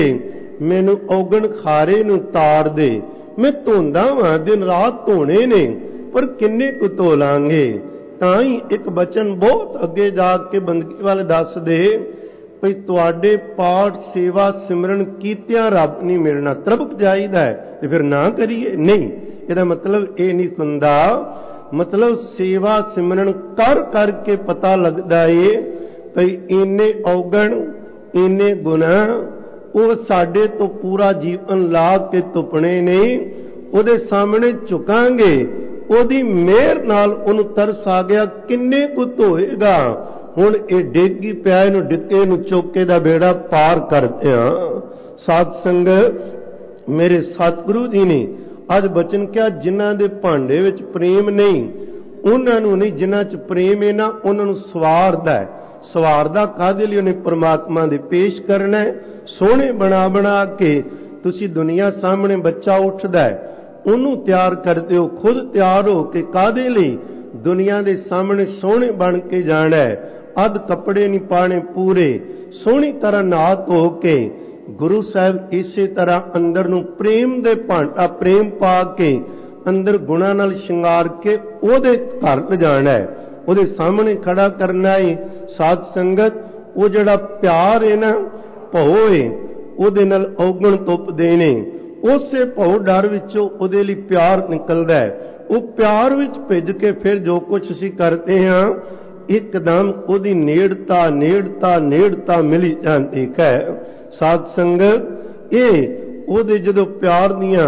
ਮੈਨੂੰ ਔਗਣ ਖਾਰੇ ਨੂੰ ਤਾਰ ਦੇ। ਮੈਂ ਧੋਂਦਾ ਵਾਂ, ਦਿਨ ਰਾਤ ਧੋਣੇ ਨੇ, ਪਰ ਕਿੰਨੇ ਕੁ ਧੋ ਲਾਂਗੇ। ਤਾਂ ਹੀ ਇੱਕ ਬਚਨ ਬਹੁਤ ਅੱਗੇ ਜਾ ਕੇ ਬੰਦਗੀ ਵਾਲੇ ਦੱਸਦੇ ਭਈ ਤੁਹਾਡੇ ਪਾਠ ਸੇਵਾ ਸਿਮਰਨ ਕੀਤਿਆਂ ਰੱਬ ਨਹੀਂ ਮਿਲਣਾ। ਤਰਬਕ ਜਾਈਦਾ ਤੇ ਫਿਰ ਨਾ ਕਰੀਏ? ਨਹੀਂ, ਇਹਦਾ ਮਤਲਬ ਇਹ ਨਹੀਂ ਹੁੰਦਾ। ਮਤਲਬ ਸੇਵਾ ਸਿਮਰਨ ਕਰ ਕਰਕੇ ਪਤਾ ਲੱਗਦਾ ਏ ਭਈ ਇੰਨੇ ਔਗਣ, ਇੰਨੇ ਗੁਨਾਹ, ਉਹ ਸਾਡੇ ਤੋਂ ਪੂਰਾ ਜੀਵਨ ਲਾ ਕੇ ਧੁੱਪਣੇ ਨਹੀਂ। ਉਹਦੇ ਸਾਹਮਣੇ ਝੁਕਾਂਗੇ, ਉਹਦੀ ਮਿਹਰ ਨਾਲ ਉਹਨੂੰ ਤਰਸ ਆ ਗਿਆ, ਕਿੰਨੇ ਕੁ ਧੋਏਗਾ। ਹੁਣ ਇਹ ਡੇਗੀ ਪਿਆ, ਇਹਨੂੰ ਡਿੱਕੇ ਨੂੰ ਚੌਕੇ ਦਾ ਬੇੜਾ ਪਾਰ ਕਰਦੇ ਆ। ਸਾਧ ਸੰਗਤ, ਮੇਰੇ ਸਤਿਗੁਰੂ ਜੀ ਨੇ ਅੱਜ ਬਚਨ ਕਿਹਾ, ਜਿਨ੍ਹਾਂ ਦੇ ਭਾਂਡੇ ਵਿੱਚ ਪ੍ਰੇਮ ਨਹੀਂ ਉਹਨਾਂ ਨੂੰ ਨਹੀਂ, ਜਿਨ੍ਹਾਂ 'ਚ ਪ੍ਰੇਮ ਹੈ ਨਾ ਉਹਨਾਂ ਨੂੰ ਸਵਾਰਦਾ ਹੈ। ਸਵਾਰਦਾ ਕਾਹਦੇ ਲਈ? ਉਹਨੇ ਪਰਮਾਤਮਾ ਦੇ ਪੇਸ਼ ਕਰਨਾ ਹੈ। ਸੋਹਣੇ ਬਣਾ ਬਣਾ ਕੇ ਤੁਸੀਂ ਦੁਨੀਆ ਸਾਹਮਣੇ ਬੱਚਾ ਉੱਠਦਾ ਹੈ, ਉਹਨੂੰ ਤਿਆਰ ਕਰਦੇ ਹੋ, ਖੁਦ ਤਿਆਰ ਹੋ ਕੇ ਕਾਹਦੇ ਲਈ? ਦੁਨੀਆ ਦੇ ਸਾਹਮਣੇ ਸੋਹਣੇ ਬਣ ਕੇ ਜਾਣਾ ਹੈ। ਅੱਧ ਕੱਪੜੇ ਨਹੀਂ ਪਾਣੇ, ਪੂਰੇ ਸੋਹਣੀ ਤਰ੍ਹਾਂ ਨਹਾ ਧੋ ਕੇ ਗੁਰੂ ਸਾਹਿਬ ਇਸੇ ਤਰ੍ਹਾਂ ਅੰਦਰ ਨੂੰ ਪ੍ਰੇਮ ਦੇ ਭਾਂਡਾ, ਪ੍ਰੇਮ ਪਾ ਕੇ ਅੰਦਰ ਗੁਣਾ ਨਾਲ ਸ਼ਿੰਗਾਰ ਕੇ ਉਹਦੇ ਘਰ ਲਿਜਾਣਾ ਹੈ, ਉਹਦੇ ਸਾਹਮਣੇ ਖੜਾ ਕਰਨਾ ਹੈ। ਸਾਧ ਸੰਗਤ, ਉਹ ਜਿਹੜਾ ਪਿਆਰ ਹੈ ਨਾ, ਭਉ ਹੈ, ਉਹਦੇ ਨਾਲ ਔਗਣ ਧੁੱਪਦੇ ਨੇ। ਉਸੇ ਭਉ ਡਰ ਵਿੱਚੋਂ ਉਹਦੇ ਲਈ ਪਿਆਰ ਨਿਕਲਦਾ ਹੈ। ਉਹ ਪਿਆਰ ਵਿੱਚ ਭਿੱਜ ਕੇ ਫਿਰ ਜੋ ਕੁਝ ਅਸੀਂ ਕਰਦੇ ਹਾਂ, ਇੱਕਦਮ ਉਹਦੀ ਨੇੜਤਾ ਨੇੜਤਾ ਨੇੜਤਾ ਮਿਲੀ ਜਾਂਦੀ ਹੈ। ਸਾਧ ਸੰਗਤ, ਇਹ ਉਹਦੇ ਜਦੋਂ ਪਿਆਰ ਦੀਆਂ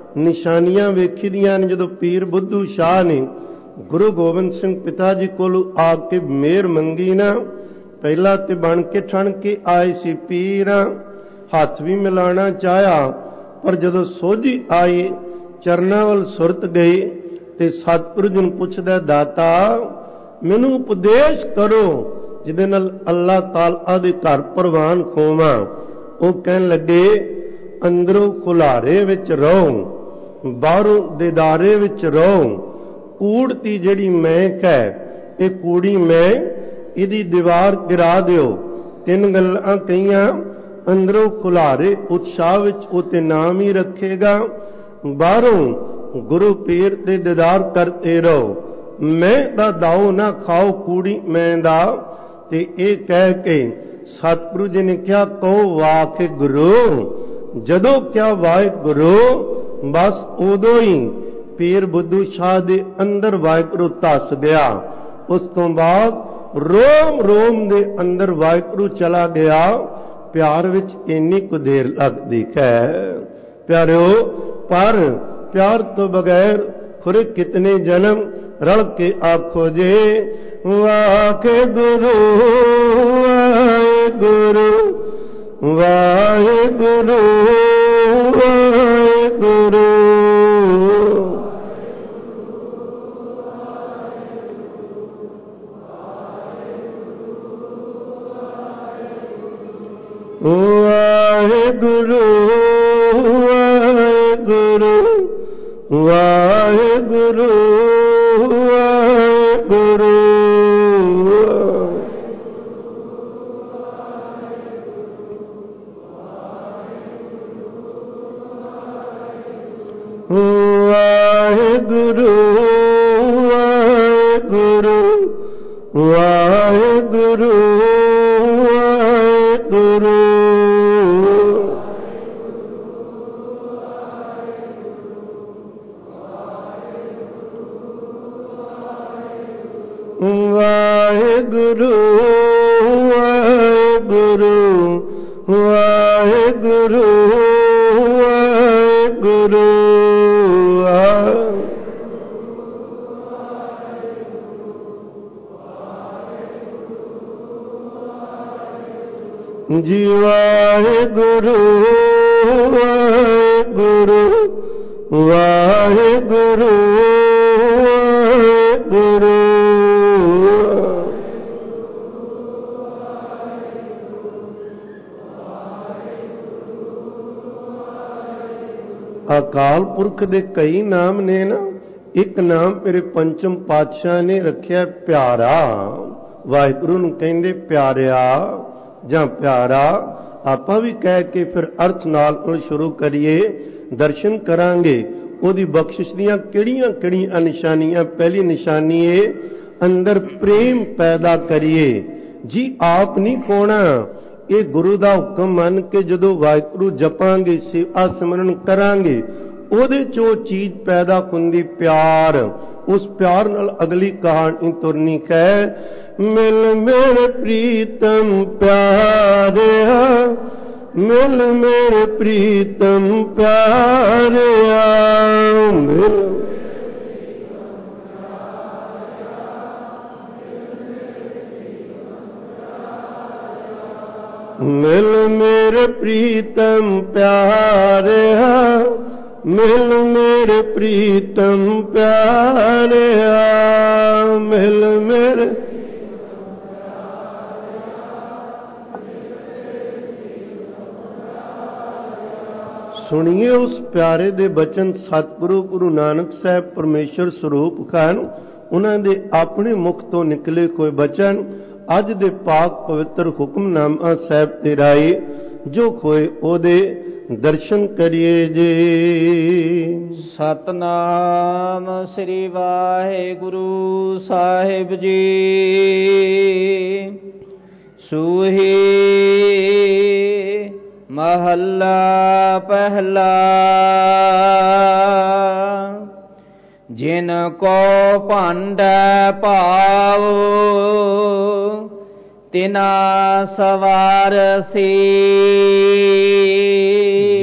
ਨਿਸ਼ਾਨੀਆਂ ਵੇਖੀ ਦੀਆਂ ਨੇ। ਜਦੋਂ ਪੀਰ ਬੁੱਧੂ ਸ਼ਾਹ ਨੇ ਗੁਰੂ ਗੋਬਿੰਦ ਸਿੰਘ ਪਿਤਾ ਜੀ ਕੋਲ ਆ ਕੇ ਮਿਹਰ ਮੰਗੀ ਨਾ, ਪਹਿਲਾਂ ਤੇ ਬਣ ਕੇ ਠਣ ਕੇ ਆਏ ਸੀ ਪੀਰ, ਹੱਥ ਵੀ ਮਿਲਾਣਾ ਚਾਹਿਆ, ਪਰ ਜਦੋਂ ਸੋਝੀ ਆਈ ਚਰਨਾਂ ਵੱਲ ਸੁਰਤ ਗਈ ਤੇ ਸਤਿਗੁਰੂ ਜੀ ਨੂੰ ਪੁੱਛਦਾ, ਦਾਤਾ ਮੈਨੂੰ ਉਪਦੇਸ਼ ਕਰੋ ਜਿਹਦੇ ਨਾਲ ਅੱਲਾਹ ਤਾਲਾ ਦੇ ਘਰ ਪ੍ਰਵਾਨ ਖੋਵਾਂ। ਉਹ ਕਹਿਣ ਲੱਗੇ, ਅੰਦਰੋਂ ਖੁਲਾਰੇ ਵਿੱਚ ਰਹੋ, ਬਾਹਰੋਂ ਦੀਦਾਰੇ ਵਿੱਚ ਰਹੋ। ਕੂੜਤੀ ਜਿਹੜੀ ਮਹਿਕ ਹੈ, ਇਹ ਕੂੜੀ ਮੈਂ ਇਹਦੀ ਦੀਵਾਰ ਗਿਰਾ ਦਿਓ। ਤਿੰਨ ਗੱਲਾਂ ਕਹੀਆਂ, ਅੰਦਰੋਂ ਖੁਲਾਰੇ ਉਤਸ਼ਾਹ ਵਿੱਚ ਉਹ ਤੇ ਨਾਮ ਹੀ ਰੱਖੇਗਾ, ਬਾਹਰੋਂ ਗੁਰੂ ਪੀਰ ਦੇ ਦੀਦਾਰ ਕਰਦੇ ਰਹੋ। ਮੈਂ ਦਾ ਦਾਉ ਨਾ ਖਾਓ ਕੂੜੀ ਮੈਂ ਦਾ। ਤੇ ਇਹ ਕਹਿ ਕੇ ਸਤਿਗੁਰੂ ਜੀ ਨੇ ਕਿਹਾ, ਕਹੋ ਵਾਹਿਗੁਰੂ। ਜਦੋਂ ਕਿਹਾ ਵਾਹਿਗੁਰੂ, ਬਸ ਉਦੋਂ ਹੀ ਪੀਰ ਬੁੱਧੂ ਸ਼ਾਹ ਦੇ ਅੰਦਰ ਵਾਹਿਗੁਰੂ ਧੱਸ ਗਿਆ। ਉਸ ਤੋਂ ਬਾਅਦ ਰੋਮ ਰੋਮ ਦੇ ਅੰਦਰ ਵਾਹਿਗੁਰੂ ਚਲਾ ਗਿਆ। ਪਿਆਰ ਵਿੱਚ ਇੰਨੀ ਕੁ ਦੇਰ ਲੱਗਦੀ ਹੈ ਪਿਆਰਿਓ, ਪਰ ਪਿਆਰ ਤੋਂ ਬਗੈਰ ਖੁਰੇ ਕਿਤਨੇ ਜਨਮ। ਰਲ ਕੇ ਆਖੋ ਜੇ ਵਾਹਿਗੁਰੂ ਵਾਹਿਗੁਰੂ ਵਾਹਿਗੁਰੂ ਵਾਹਿਗੁਰੂ। ਵਾਹਿਗੁਰੂ ਵਾਹਿਗੁਰੂ ਵਾਹਿਗੁਰੂ ਵਾਹਿਗੁਰੂ। ਵਾਹਿਗੁਰੂ ਵਾਹਿਗੁਰੂ ਵਾਹਿਗੁਰੂ ਵਾਹਿਗੁਰੂ। ਵਾਹਿਗੁਰੂ ਵਾਹਿਗੁਰੂ ਵਾਹਿਗੁਰੂ ਵਾਹਿਗੁਰੂ। ਜੀ ਵਾਹਿਗੁਰੂ ਵਾਹਿਗੁਰੂ ਵਾਹਿਗੁਰੂ ਵਾਹਿਗੁਰੂ। ਅਕਾਲ ਪੁਰਖ ਦੇ ਕਈ ਨਾਮ ਨੇ ਨਾ, ਇੱਕ ਨਾਮ ਮੇਰੇ ਪੰਚਮ ਪਾਤਸ਼ਾਹ ਨੇ ਰੱਖਿਆ ਪਿਆਰਾ। ਵਾਹਿਗੁਰੂ ਨੂੰ ਕਹਿੰਦੇ ਪਿਆਰਿਆ ਜਾਂ ਪਿਆਰਾ। ਆਪਾਂ ਵੀ ਕਹਿ ਕੇ ਫਿਰ ਅਰਥ ਨਾਲ ਸ਼ੁਰੂ ਕਰੀਏ, ਦਰਸ਼ਨ ਕਰਾਂਗੇ ਉਹਦੀ ਬਖਸ਼ਿਸ਼ ਦੀਆਂ ਕਿਹੜੀਆਂ ਕਿਹੜੀਆਂ ਨਿਸ਼ਾਨੀਆਂ। ਪਹਿਲੀ ਨਿਸ਼ਾਨੀ ਏ ਅੰਦਰ ਪ੍ਰੇਮ ਪੈਦਾ ਕਰੀਏ ਜੀ, ਆਪ ਨਹੀਂ ਖੋਣਾ। ਇਹ ਗੁਰੂ ਦਾ ਹੁਕਮ ਮੰਨ ਕੇ ਜਦੋਂ ਵਾਹਿਗੁਰੂ ਜਪਾਂਗੇ, ਸੇਵਾ ਸਿਮਰਨ ਕਰਾਂਗੇ, ਉਹਦੇ ਚੋਂ ਚੀਜ਼ ਪੈਦਾ ਹੁੰਦੀ ਪਿਆਰ। ਉਸ ਪਿਆਰ ਨਾਲ ਅਗਲੀ ਕਹਾਣੀ ਤੁਰਨੀ ਹੈ, ਮਿਲ ਮੇਰੇ ਪ੍ਰੀਤਮ ਪਿਆਰਿਆ, ਮਿਲ ਮੇਰੇ ਪ੍ਰੀਤਮ ਪਿਆਰਿਆ, ਮਿਲ ਮਿਲ ਮੇਰੇ ਪ੍ਰੀਤਮ ਪਿਆਰਿਆ, ਮਿਲ ਮੇਰੇ ਪ੍ਰੀਤਮ ਪਿਆਰਿਆ, ਮਿਲ ਮੇਰੇ। ਸੁਣੀਏ ਉਸ ਪਿਆਰੇ ਦੇ ਬਚਨ। ਸਤਿਗੁਰੂ ਗੁਰੂ ਨਾਨਕ ਸਾਹਿਬ ਪਰਮੇਸ਼ਰ ਸਰੂਪ ਹਨ, ਉਹਨਾਂ ਦੇ ਆਪਣੇ ਮੁਖ ਤੋਂ ਨਿਕਲੇ ਕੋਈ ਬਚਨ ਅੱਜ ਦੇ ਪਾਕ ਪਵਿੱਤਰ ਹੁਕਮਨਾਮਾ ਸਾਹਿਬ ਦੇ ਰਾਏ ਜੋ ਹੋਏ ਉਹਦੇ ਦਰਸ਼ਨ ਕਰੀਏ ਜੀ। ਸਤਨਾਮ ਸ੍ਰੀ ਵਾਹਿਗੁਰੂ ਸਾਹਿਬ ਜੀ। ਸੂਹੀ ਮਹੱਲਾ ਪਹਿਲਾ। ਜਿਨ ਕੋ ਭਾਂਡੈ ਭਾਵ ਤਿਨਾ ਸਵਾਰਸੀ। ਜਿਨ੍ਹਾਂ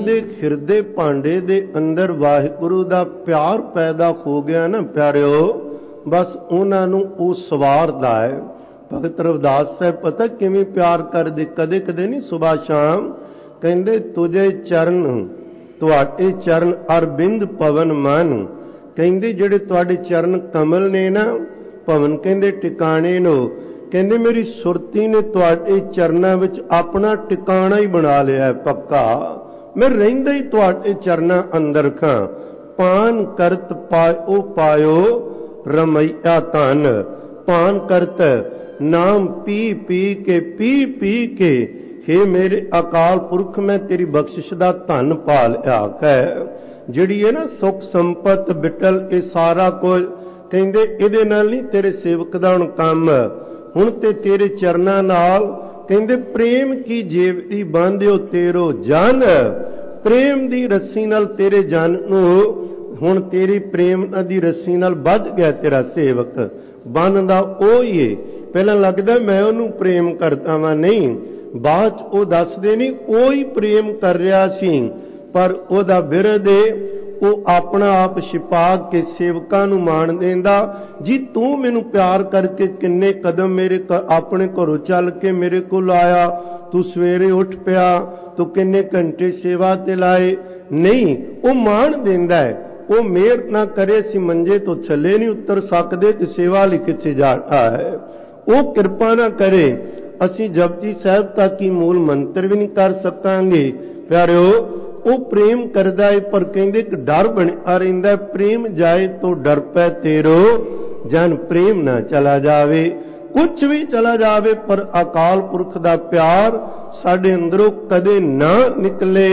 ਦੇ ਹਿਰਦੇ ਭਾਂਡੇ ਦੇ ਅੰਦਰ ਵਾਹਿਗੁਰੂ ਦਾ ਪਿਆਰ ਪੈਦਾ ਹੋ ਗਿਆ ਨਾ ਪਿਆਰਿਓ, ਬਸ ਉਹਨਾਂ ਨੂੰ ਉਹ ਸਵਾਰਦਾ ਹੈ। ਭਗਤ ਰਵਿਦਾਸ ਸਾਹਿਬ ਪਤਾ ਕਿਵੇਂ ਪਿਆਰ ਕਰਦੇ, ਕਦੇ ਕਦੇ ਨਹੀਂ, ਸੁਬਾਹ ਸ਼ਾਮ ਕਹਿੰਦੇ ਤੁਝੇ ਚਰਨ, ਤੁਹਾਡੇ ਚਰਨ ਅਰਬਿੰਦ ਪਵਨ ਮਨ, ਕਹਿੰਦੇ ਜਿਹੜੇ ਤੁਹਾਡੇ ਚਰਨ ਕਮਲ ਨੇ ਨਾ, ਭਵਨ ਕਹਿੰਦੇ ਟਿਕਾਣੇ ਨੂੰ, ਕਹਿੰਦੇ ਮੇਰੀ ਸੁਰਤੀ ਨੇ ਤੁਹਾਡੇ ਚਰਨਾਂ ਵਿੱਚ ਆਪਣਾ ਟਿਕਾਣਾ ਹੀ ਬਣਾ ਲਿਆ ਪੱਕਾ, ਮੈਂ ਰਹਿੰਦਾ ਹੀ ਤੁਹਾਡੇ ਚਰਨਾਂ ਅੰਦਰ ਖਾਂ। ਪਾਨ ਕਰਤ ਪਾਇਓ ਪਾਇਓ ਰਮਈਆ ਧਨ, ਪਾਨ ਕਰਤ ਨਾਮ ਪੀ ਪੀ ਕੇ हे ਮੇਰੇ ਅਕਾਲ ਪੁਰਖ ਮੈਂ ਤੇਰੀ ਬਖਸ਼ਿਸ਼ ਦਾ ਧਨ ਪਾ ਲਿਆ ਕਹਿ। ਜਿਹੜੀ ਹੈ ਨਾ ਸੁਖ ਸੰਪਤ ਬਿਟਲ, ਇਹ ਸਾਰਾ ਕੁਝ ਕਹਿੰਦੇ ਇਹਦੇ ਨਾਲ ਨਹੀਂ ਤੇਰੇ ਸੇਵਕ ਦਾ ਹੁਣ ਕੰਮ, ਹੁਣ ਤੇ ਤੇਰੇ ਚਰਨਾਂ ਨਾਲ ਕਹਿੰਦੇ ਪ੍ਰੇਮ ਕੀ ਜੇਵੜੀ ਬਾਂਧਿਓ ਤੇਰੋ ਜਨ, ਪ੍ਰੇਮ ਦੀ ਰੱਸੀ ਨਾਲ ਤੇਰੇ ਜਨ ਨੂੰ, ਹੁਣ ਤੇਰੀ ਪ੍ਰੇਮ ਦੀ ਰੱਸੀ ਨਾਲ ਬੱਧ ਗਿਆ ਤੇਰਾ ਸੇਵਕ, ਬੰਨਦਾ ਉਹ ਹੀ ਏ। ਪਹਿਲਾਂ ਲੱਗਦਾ ਮੈਂ ਉਹਨੂੰ ਪ੍ਰੇਮ ਕਰਦਾ ਵਾਂ, ਨਹੀਂ, ਬਾਅਦ ਚ ਉਹ ਦੱਸਦੇ ਨਹੀਂ ਉਹ ਹੀ ਪ੍ਰੇਮ ਕਰ ਰਿਹਾ ਸੀ, ਪਰ ਉਹਦਾ ਵਿਰਧ ਏ, ਉਹ ਆਪਣਾ ਆਪ ਛਿਪਾ ਕੇ ਸੇਵਕਾਂ ਨੂੰ ਮਾਣ ਦੇਂਦਾ, ਜੀ ਤੂੰ ਮੈਨੂੰ ਪਿਆਰ ਕਰਕੇ ਕਿੰਨੇ ਕਦਮ ਮੇਰੇ ਆਪਣੇ ਘਰੋਂ ਚੱਲ ਕੇ ਮੇਰੇ ਕੋਲ ਆਇਆ, ਤੂੰ ਸਵੇਰੇ ਉੱਠ ਪਿਆ, ਤੂੰ ਕਿੰਨੇ ਘੰਟੇ ਸੇਵਾ ਤੇ ਲਾਏ, ਨਹੀਂ, ਉਹ ਮਾਣ ਦਿੰਦਾ ਹੈ। ਉਹ ਮਿਹਰ ਨਾ ਕਰੇ ਅਸੀਂ ਮੰਜੇ ਤੋਂ ਥੱਲੇ ਨਹੀਂ ਉਤਰ ਸਕਦੇ ਤੇ ਸੇਵਾ ਲਈ ਕਿੱਥੇ ਜਾਣਾ ਹੈ, ਉਹ ਕਿਰਪਾ ਨਾ ਕਰੇ ਅਸੀਂ ਜਪਜੀ ਸਾਹਿਬ ਤੱਕ ਹੀ ਮੂਲ ਮੰਤਰ ਵੀ ਨਹੀਂ ਕਰ ਸਕਾਂਗੇ। ਪਿਆਰਿਓ ਉਹ ਪ੍ਰੇਮ ਕਰਦਾ ਹੈ, ਪਰ ਕਹਿੰਦੇ ਇੱਕ ਡਰ ਬਣਿਆ ਰਹਿੰਦਾ, ਪ੍ਰੇਮ ਜਾਏ ਤੋਂ ਡਰ ਪੈ ਤੇਰੋ ਜਨ, ਪ੍ਰੇਮ ਨਾ ਚਲਾ ਜਾਵੇ, ਕੁਛ ਵੀ ਚਲਾ ਜਾਵੇ ਪਰ ਅਕਾਲ ਪੁਰਖ ਦਾ ਪਿਆਰ ਸਾਡੇ ਅੰਦਰੋਂ ਕਦੇ ਨਾ ਨਿਕਲੇ।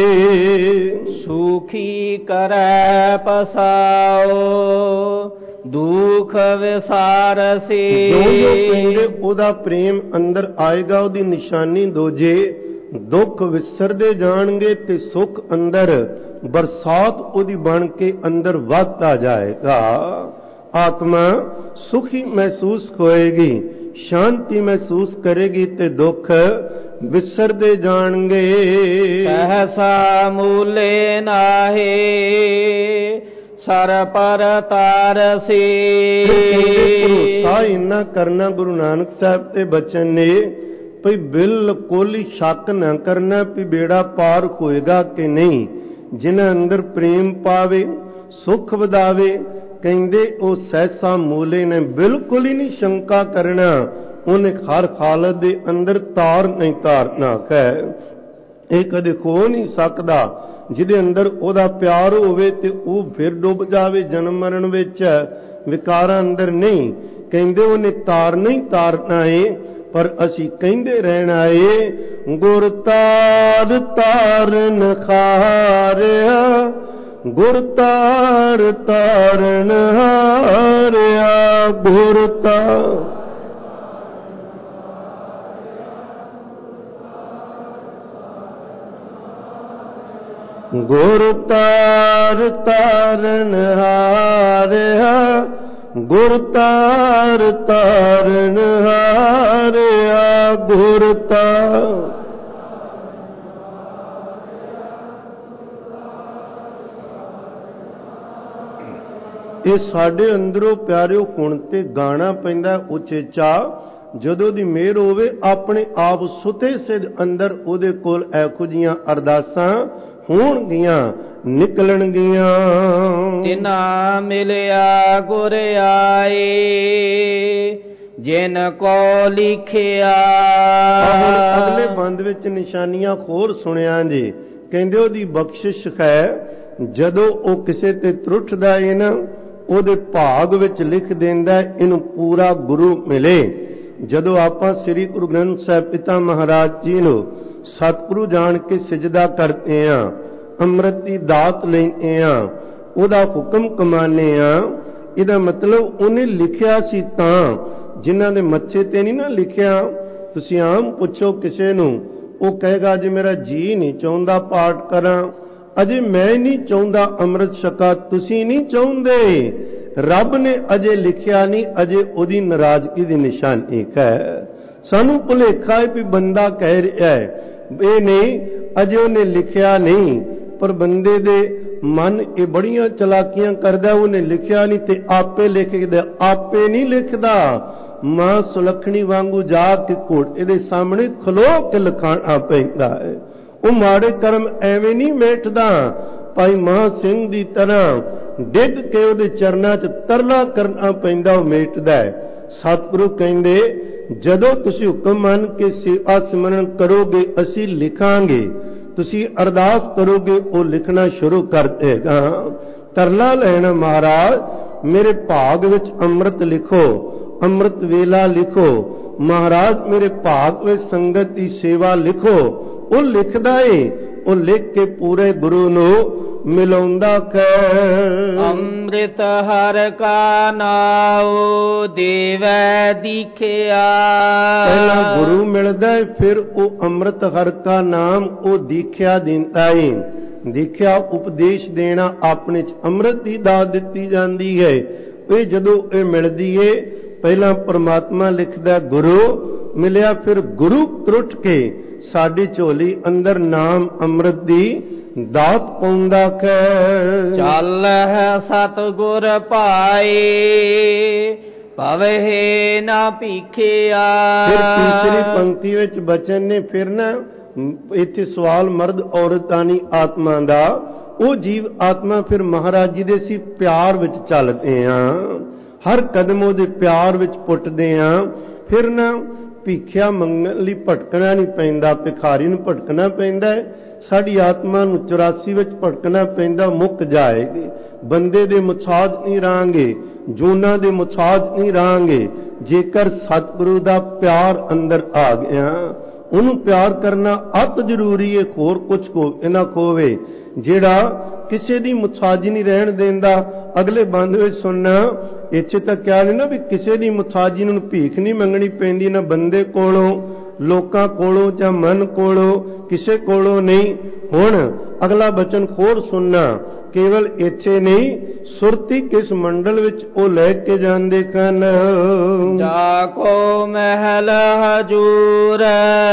ਸੁਖੀ ਕਰੈ ਪਸਾਓ ਦੁਖ ਵਿਸਾਰਸੀ, ਜੋ ਕਹਿੰਦੇ ਉਹਦਾ ਪ੍ਰੇਮ ਅੰਦਰ ਆਏਗਾ, ਉਹਦੀ ਨਿਸ਼ਾਨੀ ਦੋਜੇ, ਦੁੱਖ ਵਿਸਰਦੇ ਜਾਣਗੇ ਤੇ ਸੁਖ ਅੰਦਰ ਬਰਸਾਤ ਉਹਦੀ ਬਣ ਕੇ ਅੰਦਰ ਵੱਧਦਾ ਜਾਏਗਾ। ਆਤਮਾ ਸੁਖੀ ਮਹਿਸੂਸ ਹੋਏਗੀ, ਸ਼ਾਂਤੀ ਮਹਿਸੂਸ ਕਰੇਗੀ ਤੇ ਦੁੱਖ ਵਿਸਰਦੇ ਜਾਣਗੇ। ਸਹਸਾ ਮੂਲੇ ਨਾਹੀ ਸਰ ਪਰ ਤਾਰਸੀ, ਭਰੋਸਾ ਇੰਨਾ ਕਰਨਾ ਗੁਰੂ ਨਾਨਕ ਸਾਹਿਬ ਤੇ ਬਚਨ ਨੇ ਭਈ ਬਿਲਕੁਲ ਹੀ ਸ਼ੱਕ ਨਾ ਕਰਨਾ ਵੀ ਬੇੜਾ ਪਾਰ ਹੋਏਗਾ ਕਿ ਨਹੀਂ। ਜਿਨ੍ਹਾਂ ਅੰਦਰ ਪ੍ਰੇਮ ਪਾਵੇ, ਸੁਖ ਵਧਾਵੇ, ਕਹਿੰਦੇ ਉਹ ਸਹਿਸਾ ਮੂਲੇ ਨੇ, ਬਿਲਕੁਲ ਹੀ ਨਹੀਂ ਸ਼ੰਕਾ ਕਰਨਾ, ਉਹਨੇ ਹਰ ਹਾਲਤ ਦੇ ਅੰਦਰ ਤਾਰ ਨਹੀਂ ਤਾਰਨਾ ਹੈ। ਇਹ ਕਦੇ ਖੋ ਨਹੀਂ ਸਕਦਾ। ਜਿਹਦੇ ਅੰਦਰ ਉਹਦਾ ਪਿਆਰ ਹੋਵੇ ਤੇ ਉਹ ਫਿਰ ਡੁੱਬ ਜਾਵੇ ਜਨਮ ਮਰਨ ਵਿੱਚ, ਵਿਕਾਰਾਂ ਅੰਦਰ ਨਹੀਂ, ਕਹਿੰਦੇ ਉਹਨੇ ਤਾਰ ਨਹੀਂ ਤਾਰਨਾ ਏ, ਪਰ ਅਸੀਂ ਕਹਿੰਦੇ ਰਹਿਣਾ ਏ ਗੁਰ ਤਾਰ ਤਾਰਨ ਹਾਰਿਆ, ਗੁਰ ਤਾਰ ਤਾਰਨ ਹਾਰਿਆ, ਗੁਰ ਤਾਰ ਗੁਰ ਤਾਰ ਤਾਰਨ ਹਾਰਿਆ, ਗੁਰ ਤਾਰ ਤਾਰਨ ਹਾਰਿਆ, ਗੁਰ ਤਾਰ। ਇਹ ਸਾਡੇ ਅੰਦਰੋਂ ਪਿਆਰਿਓ ਹੁਣ ਤੇ ਗਾਣਾ ਪੈਂਦਾ ਉਚੇਚਾ, ਜਦੋਂ ਦੀ ਮਿਹਰ ਹੋਵੇ ਆਪਣੇ ਆਪ ਸੁਤੇ ਸਿਧ ਅੰਦਰ ਉਹਦੇ ਕੋਲ ਇਹੋ ਜੀਆਂ ਅਰਦਾਸਾਂ ਹੋਣਗੀਆਂ, ਨਿਕਲਣਗੀਆਂ। ਤਿਨਾ ਮਿਲਿਆ ਗੁਰ ਆਏ ਜਿਨ ਕੋ ਲਿਖਿਆ। ਅਗਲੇ ਬੰਦ ਵਿੱਚ ਨਿਸ਼ਾਨੀਆਂ ਹੋਰ ਸੁਣਿਆ ਜੀ, ਕਹਿੰਦੇ ਉਹਦੀ ਬਖਸ਼ਿਸ਼ ਹੈ, ਜਦੋਂ ਉਹ ਕਿਸੇ ਤੇ ਤਰੁੱਠਦਾ ਏ ਨਾ, ਉਹਦੇ ਭਾਗ ਵਿੱਚ ਲਿਖ ਦਿੰਦਾ ਇਹਨੂੰ ਪੂਰਾ ਗੁਰੂ ਮਿਲੇ। ਜਦੋਂ ਆਪਾਂ ਸ੍ਰੀ ਗੁਰੂ ਗ੍ਰੰਥ ਸਾਹਿਬ ਪਿਤਾ ਮਹਾਰਾਜ ਜੀ ਨੂੰ ਸਤਿਗੁਰੂ ਜਾਣ ਕੇ ਸਿਜਦਾ ਕਰਦੇ ਆਂ, ਅੰਮ੍ਰਿਤ ਦੀ ਦਾਤ ਲੈਂਦੇ ਆਂ, ਉਹਦਾ ਹੁਕਮ ਕਮਾਨੇ ਆਂ, ਇਹਦਾ ਮਤਲਬ ਉਹਨੇ ਲਿਖਿਆ ਸੀ ਤਾਂ, ਜਿਨ੍ਹਾਂ ਦੇ ਮੱਥੇ ਤੇ ਨਹੀਂ ਨਾ ਲਿਖਿਆ। ਤੁਸੀਂ ਆਮ ਪੁੱਛੋ ਕਿਸੇ ਨੂੰ, ਉਹ ਕਹੇਗਾ ਜੇ ਮੇਰਾ ਜੀ ਨਹੀਂ ਚਾਹੁੰਦਾ ਪਾਠ ਕਰਾਂ, ਅਜੇ ਮੈਂ ਨਹੀਂ ਚਾਹੁੰਦਾ ਅੰਮ੍ਰਿਤ ਛਕਾਂ, ਤੁਸੀਂ ਨਹੀਂ ਚਾਹੁੰਦੇ, ਰੱਬ ਨੇ ਅਜੇ ਲਿਖਿਆ ਨਹੀਂ, ਅਜੇ ਉਹਦੀ ਨਾਰਾਜ਼ਗੀ ਦੀ ਨਿਸ਼ਾਨੀ ਹੈ। ਸਾਨੂੰ ਭੁਲੇਖਾ ਹੈ ਵੀ ਬੰਦਾ ਕਹਿ ਰਿਹਾ ਹੈ, ਇਹ ਨਹੀਂ, ਅਜੇ ਉਹਨੇ ਲਿਖਿਆ ਨਹੀਂ, ਪਰ ਬੰਦੇ ਦੇ ਮਨ ਇਹ ਬੜੀਆਂ ਚਲਾਕੀਆਂ ਕਰਦਾ, ਉਹਨੇ ਲਿਖਿਆ ਨਹੀਂ ਤੇ ਆਪੇ ਲਿਖਦਾ। ਆਪੇ ਨਹੀਂ ਲਿਖਦਾ, ਮਾਂ ਸੁਲੱਖਣੀ ਵਾਂਗੂ ਜਾ ਕੇ ਘੋਟ ਇਹਦੇ ਸਾਹਮਣੇ ਖਲੋ ਕੇ ਲਿਖਾਣਾ ਪੈਂਦਾ ਹੈ। ਉਹ ਮਾੜੇ ਕਰਮ ਐਵੇਂ ਨਹੀਂ ਮੇਟਦਾ, ਭਾਈ ਮਹਾਂ ਸਿੰਘ ਦੀ ਤਰ੍ਹਾਂ ਡਿੱਗ ਕੇ ਉਹਦੇ ਚਰਨਾਂ 'ਚ ਤਰਲਾ ਕਰਨਾ ਪੈਂਦਾ, ਉਹ ਮੇਟਦਾ ਹੈ। ਸਤਿਗੁਰੂ ਕਹਿੰਦੇ ਜਦੋਂ ਤੁਸੀਂ ਹੁਕਮ ਮੰਨ ਕੇ ਸੇਵਾ ਸਿਮਰਨ ਕਰੋਗੇ ਅਸੀਂ ਲਿਖਾਂਗੇ, ਤੁਸੀਂ ਅਰਦਾਸ ਕਰੋਗੇ ਉਹ ਲਿਖਣਾ ਸ਼ੁਰੂ ਕਰ ਦੇਗਾ। ਤਰਲਾ ਲੈਣਾ, ਮਹਾਰਾਜ ਮੇਰੇ ਭਾਗ ਵਿੱਚ ਅੰਮ੍ਰਿਤ ਲਿਖੋ, ਅੰਮ੍ਰਿਤ ਵੇਲਾ ਲਿਖੋ, ਮਹਾਰਾਜ ਮੇਰੇ ਭਾਗ ਵਿੱਚ ਸੰਗਤ ਦੀ ਸੇਵਾ ਲਿਖੋ। ਉਹ ਲਿਖਦਾ ਏ, ਉਹ ਲਿਖ ਕੇ ਪੂਰੇ ਗੁਰੂ ਨੂੰ ਮਿਲਾਉਂਦਾ ਕਹਿ। ਅੰਮ੍ਰਿਤ ਹਰ ਕਾ ਨਾਉ ਦੇਵੈ ਦੀਖਿਆ। ਪਹਿਲਾਂ ਗੁਰੂ ਮਿਲਦਾ ਏ, ਫਿਰ ਉਹ ਅੰਮ੍ਰਿਤ ਹਰ ਕਾ ਨਾਮ ਉਹ ਦੀਖਿਆ ਦਿੰਦਾ ਏ। ਦੀਖਿਆ ਉਪਦੇਸ਼ ਦੇਣਾ, ਆਪਣੇ 'ਚ ਅੰਮ੍ਰਿਤ ਦੀ ਦਾਤ ਦਿੱਤੀ ਜਾਂਦੀ ਹੈ। ਇਹ ਜਦੋਂ ਇਹ ਮਿਲਦੀ ਏ, ਪਹਿਲਾਂ ਪਰਮਾਤਮਾ ਲਿਖਦਾ, ਗੁਰੂ ਮਿਲਿਆ, ਫਿਰ ਗੁਰੂ ਤਰੁੱਟ ਕੇ ਸਾਡੀ ਝੋਲੀ ਅੰਦਰ ਨਾਮ ਅੰਮ੍ਰਿਤ ਦੀ ਦਾਤ ਪਾਉਂਦਾ ਕਹਿ। ਚੱਲ ਹੈ ਸਤਿਗੁਰ ਭਾਈ ਭਵਹਿ ਨਾ ਭੀਖਿਆ। ਫਿਰ ਤੀਸਰੀ ਪੰਕਤੀ ਵਿੱਚ ਬਚਨ ਨੇ, ਫਿਰ ਨਾ ਇੱਥੇ ਸਵਾਲ ਮਰਦ ਔਰਤਾਨੀ ਆਤਮਾ ਦਾ। ਉਹ ਜੀਵ ਆਤਮਾ ਫਿਰ ਮਹਾਰਾਜ ਜੀ ਦੇ ਸੀ ਪਿਆਰ ਵਿੱਚ ਚੱਲਦੇ ਆ, ਹਰ ਕਦਮ ਉਹਦੇ ਪਿਆਰ ਵਿੱਚ ਪੁੱਟਦੇ ਆ। ਫਿਰ ਨਾ ਭੀਖਿਆ ਮੰਗਣ ਲਈ ਭਟਕਣਾ ਨਹੀਂ ਪੈਂਦਾ, ਭਿਖਾਰੀ ਨੂੰ ਭਟਕਣਾ ਪੈਂਦਾ। ਸਾਡੀ ਆਤਮਾ ਨੂੰ 84 ਵਿੱਚ ਭਟਕਣਾ ਪੈਂਦਾ, ਮੁੱਕ ਜਾਏਗੀ। ਬੰਦੇ ਦੇ ਮੁਤਾਜ ਨਹੀਂ ਰਹਾਂਗੇ, ਜੂਨਾਂ ਦੇ ਮੁਤਾਜ ਨਹੀਂ ਰਹਾਂਗੇ। ਜੇਕਰ ਸਤਿਗੁਰੂ ਦਾ ਪਿਆਰ ਅੰਦਰ ਆ ਗਿਆ, ਉਹਨੂੰ ਪਿਆਰ ਕਰਨਾ ਅਤ ਜ਼ਰੂਰੀ ਹੈ। ਹੋਰ ਕੁਛ ਨਾ ਖੋਵੇ, ਜਿਹੜਾ ਕਿਸੇ ਦੀ ਮੁਤਾਜ ਨਹੀਂ ਰਹਿਣ ਦਿੰਦਾ। ਅਗਲੇ ਬੰਦ ਵਿੱਚ ਸੁਣਨਾ, ਇੱਥੇ ਤਾਂ ਕਿਹਾ ਨਹੀਂ ਨਾ ਵੀ ਕਿਸੇ ਦੀ ਮੁਤਾਜੀ ਨੂੰ ਭੀਖ ਨਹੀਂ ਮੰਗਣੀ ਪੈਂਦੀ, ਨਾ ਬੰਦੇ ਕੋਲੋਂ, ਲੋਕਾਂ ਕੋਲੋਂ ਜਾਂ ਮਨ ਕੋਲੋਂ, ਕਿਸੇ ਕੋਲੋਂ ਨਹੀਂ। ਹੁਣ ਅਗਲਾ ਬਚਨ ਹੋਰ ਸੁਣਨਾ, ਕੇਵਲ ਇੱਥੇ ਨਹੀਂ, ਸੁਰਤੀ ਕਿਸ ਮੰਡਲ ਵਿੱਚ ਉਹ ਲੈ ਕੇ ਜਾਂਦੇ ਕਨ। ਜਾ ਕੋ ਮਹਿਲ ਹਜੂਰ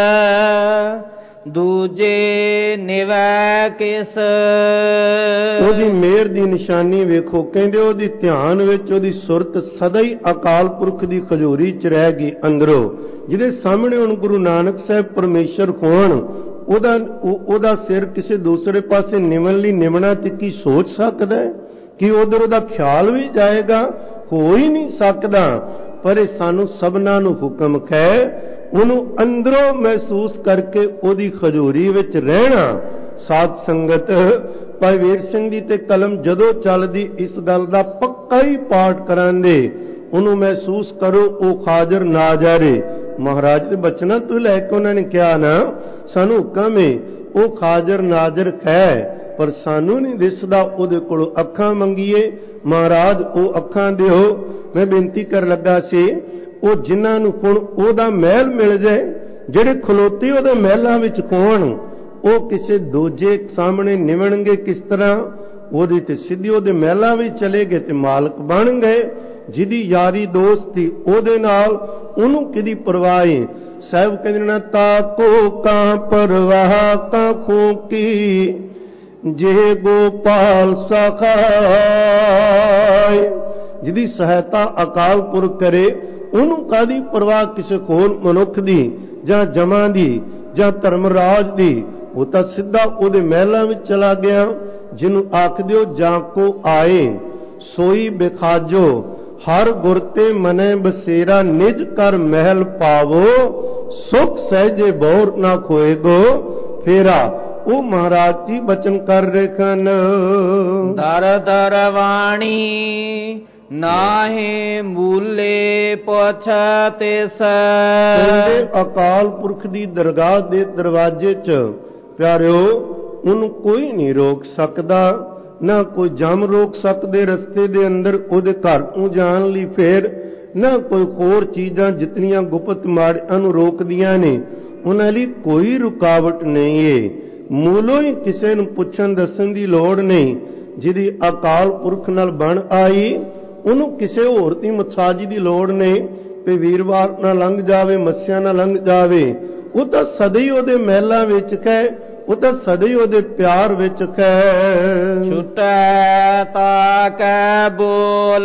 ਦੂਜੇ ਨਿਵੈ ਕਿਸ। ਉਹਦੀ ਮਿਹਰ ਦੀ ਨਿਸ਼ਾਨੀ ਵੇਖੋ, ਕਹਿੰਦੇ ਉਹਦੀ ਧਿਆਨ ਵਿੱਚ ਉਹਦੀ ਸੁਰਤ ਸਦਾ ਹੀ ਅਕਾਲ ਪੁਰਖ ਦੀ ਖਜੂਰੀ 'ਚ ਰਹਿ ਗਈ ਅੰਦਰੋਂ। ਜਿਹਦੇ ਸਾਹਮਣੇ ਹੁਣ ਗੁਰੂ ਨਾਨਕ ਸਾਹਿਬ ਪਰਮੇਸ਼ਰ ਹੋਣ, ਉਹਦਾ ਸਿਰ ਕਿਸੇ ਦੂਸਰੇ ਪਾਸੇ ਨਿਵਣ ਲਈ ਨਿਵਣਾ ਤੇ ਕੀ ਸੋਚ ਸਕਦਾ ਹੈ ਕਿ ਉਧਰ ਉਹਦਾ ਖਿਆਲ ਵੀ ਜਾਏਗਾ? ਹੋ ਹੀ ਨਹੀਂ ਸਕਦਾ। ਪਰ ਇਹ ਸਾਨੂੰ ਸਭਨਾਂ ਨੂੰ ਹੁਕਮ ਹੈ, ਉਹਨੂੰ ਅੰਦਰੋਂ ਮਹਿਸੂਸ ਕਰਕੇ ਉਹਦੀ ਖਜੂਰੀ ਵਿੱਚ ਰਹਿਣਾ। ਸਾਧ ਸੰਗਤ ਭਾਈ ਵੀਰ ਸਿੰਘ ਜੀ ਤੇ ਕਲਮ ਜਦੋਂ ਚੱਲਦੀ, ਇਸ ਗੱਲ ਦਾ ਪੱਕਾ ਹੀ ਪਾਠ ਕਰਾਂਦੇ। ਉਹਨੂੰ ਮਹਿਸੂਸ ਕਰੋ, ਉਹ ਹਾਜ਼ਰ ਨਾਜ਼ਰ ਮਹਾਰਾਜ ਦੇ ਬਚਨਾਂ ਤੋਂ ਲੈ ਕੇ ਉਹਨਾਂ ਨੇ ਕਿਹਾ ਨਾ, ਸਾਨੂੰ ਹੁਕਮ ਹੈ ਉਹ ਹਾਜ਼ਰ ਨਾਜ਼ਰ ਹੈ, ਪਰ ਸਾਨੂੰ ਨਹੀਂ ਦਿਸਦਾ। ਉਹਦੇ ਕੋਲੋਂ ਅੱਖਾਂ ਮੰਗੀਏ, ਮਹਾਰਾਜ ਉਹ ਅੱਖਾਂ ਦਿਓ। ਮੈਂ ਬੇਨਤੀ ਕਰਨ ਲੱਗਾ ਸੀ, ਉਹ ਜਿਨ੍ਹਾਂ ਨੂੰ ਹੁਣ ਉਹਦਾ ਮਹਿਲ ਮਿਲ ਜਾਏ, ਜਿਹੜੇ ਖਲੋਤੇ ਉਹਦੇ ਮਹਿਲਾਂ ਵਿੱਚ ਹੋਣ, ਉਹ ਕਿਸੇ ਦੂਜੇ ਸਾਹਮਣੇ ਨਿਵਣਗੇ ਕਿਸ ਤਰ੍ਹਾਂ? ਉਹਦੀ ਤੇ ਸਿੱਧੀ ਉਹਦੇ ਮਹਿਲਾਂ ਵਿੱਚ ਚਲੇ ਗਏ ਤੇ ਮਾਲਕ ਬਣ ਗਏ। ਜਿਹਦੀ ਯਾਰੀ ਦੋਸਤੀ ਉਹਦੇ ਨਾਲ, ਉਹਨੂੰ ਕਿਹਦੀ ਪਰਵਾਹ ਹੈ? ਸਾਹਿਬ ਕਹਿੰਦੇ ਨਾ, ਤਾਕੋ ਕਾਂ ਪਰਵਾਹ ਕਾਂ ਖੋ ਕੀ, ਜੇ ਗੋਪਾਲ ਸਖਾਏ। ਜਿਹਦੀ ਸਹਾਇਤਾ ਅਕਾਲ ਪੁਰਖ ਕਰੇ, ਉਹਨੂੰ ਕਾਹਦੀ ਪਰਵਾਹ ਕਿਸੇ ਹੋਰ ਮਨੁੱਖ ਦੀ, ਜਾਂ ਜਮਾਂ ਦੀ, ਜਾਂ ਧਰਮਰਾਜ ਦੀ? ਉਹ ਤਾਂ ਸਿੱਧਾ ਉਹਦੇ ਮਹਿਲਾਂ ਵਿੱਚ ਚਲਾ ਗਿਆ। ਜਿਹਨੂੰ ਆਖ ਦਿਓ ਜਾਂ ਕੋ ਆਏ ਸੋਈ ਬਿਖਾਜੋ, ਹਰ ਗੁਰ ਤੇ ਮਨੈ ਬਸੇਰਾ, ਨਿਜ ਕਰ ਮਹਿਲ ਪਾਵੋ, ਸੁਖ ਸਹਿਜੇ ਬੋਰ ਨਾ ਖੋਏਗੋ ਫੇਰਾ। ਉਹ ਮਹਾਰਾਜ ਜੀ ਬਚਨ ਕਰ ਰਹੇ ਹਨ, ਦਰ ਦਰ ਵਾਣੀ ਨਾਹੀ ਮੂਲੇ ਪੁੱਛ ਤਿਸ। ਕਹਿੰਦੇ ਅਕਾਲ ਪੁਰਖ ਦੀ ਦਰਗਾਹ ਦੇ ਦਰਵਾਜ਼ੇ 'ਚ ਪਿਆਰਿਓ, ਉਹਨੂੰ ਕੋਈ ਨਹੀਂ ਰੋਕ ਸਕਦਾ, ਨਾ ਕੋਈ ਜਮ ਰੋਕ ਸਕਦੇ ਰਸਤੇ ਦੇ ਅੰਦਰ ਉਹਦੇ ਘਰ ਨੂੰ ਜਾਣ ਲਈ। ਫੇਰ ਨਾ ਕੋਈ ਹੋਰ ਚੀਜ਼ਾਂ ਜਿਤਨੀਆਂ ਗੁਪਤ ਮਾੜਿਆਂ ਨੂੰ ਰੋਕਦੀਆਂ ਨੇ, ਉਹਨਾਂ ਲਈ ਕੋਈ ਰੁਕਾਵਟ ਨਹੀਂ ਏ। ਮੂਲੋਂ ਹੀ ਕਿਸੇ ਨੂੰ ਪੁੱਛਣ ਦੱਸਣ ਦੀ ਲੋੜ ਨਹੀਂ। ਜਿਹਦੀ ਅਕਾਲ ਪੁਰਖ ਨਾਲ ਬਣ ਆਈ, ਉਹਨੂੰ ਕਿਸੇ ਹੋਰ ਦੀ ਮੁਤਾਜੀ ਦੀ ਲੋੜ ਨਹੀਂ ਵੀ ਵੀਰਵਾਰ ਨਾ ਲੰਘ ਜਾਵੇ, ਮੱਸਿਆ ਨਾ ਲੰਘ ਜਾਵੇ। ਉਹ ਤਾਂ ਸਦਾ ਹੀ ਉਹਦੇ ਮਹਿਲਾਂ ਵਿੱਚ ਹੈ, ਉਹ ਤਾਂ ਸਦਾ ਹੀ ਉਹਦੇ ਪਿਆਰ ਵਿੱਚ ਹੈ। ਛੁਟੈ ਤਾਕੈ ਬੋਲ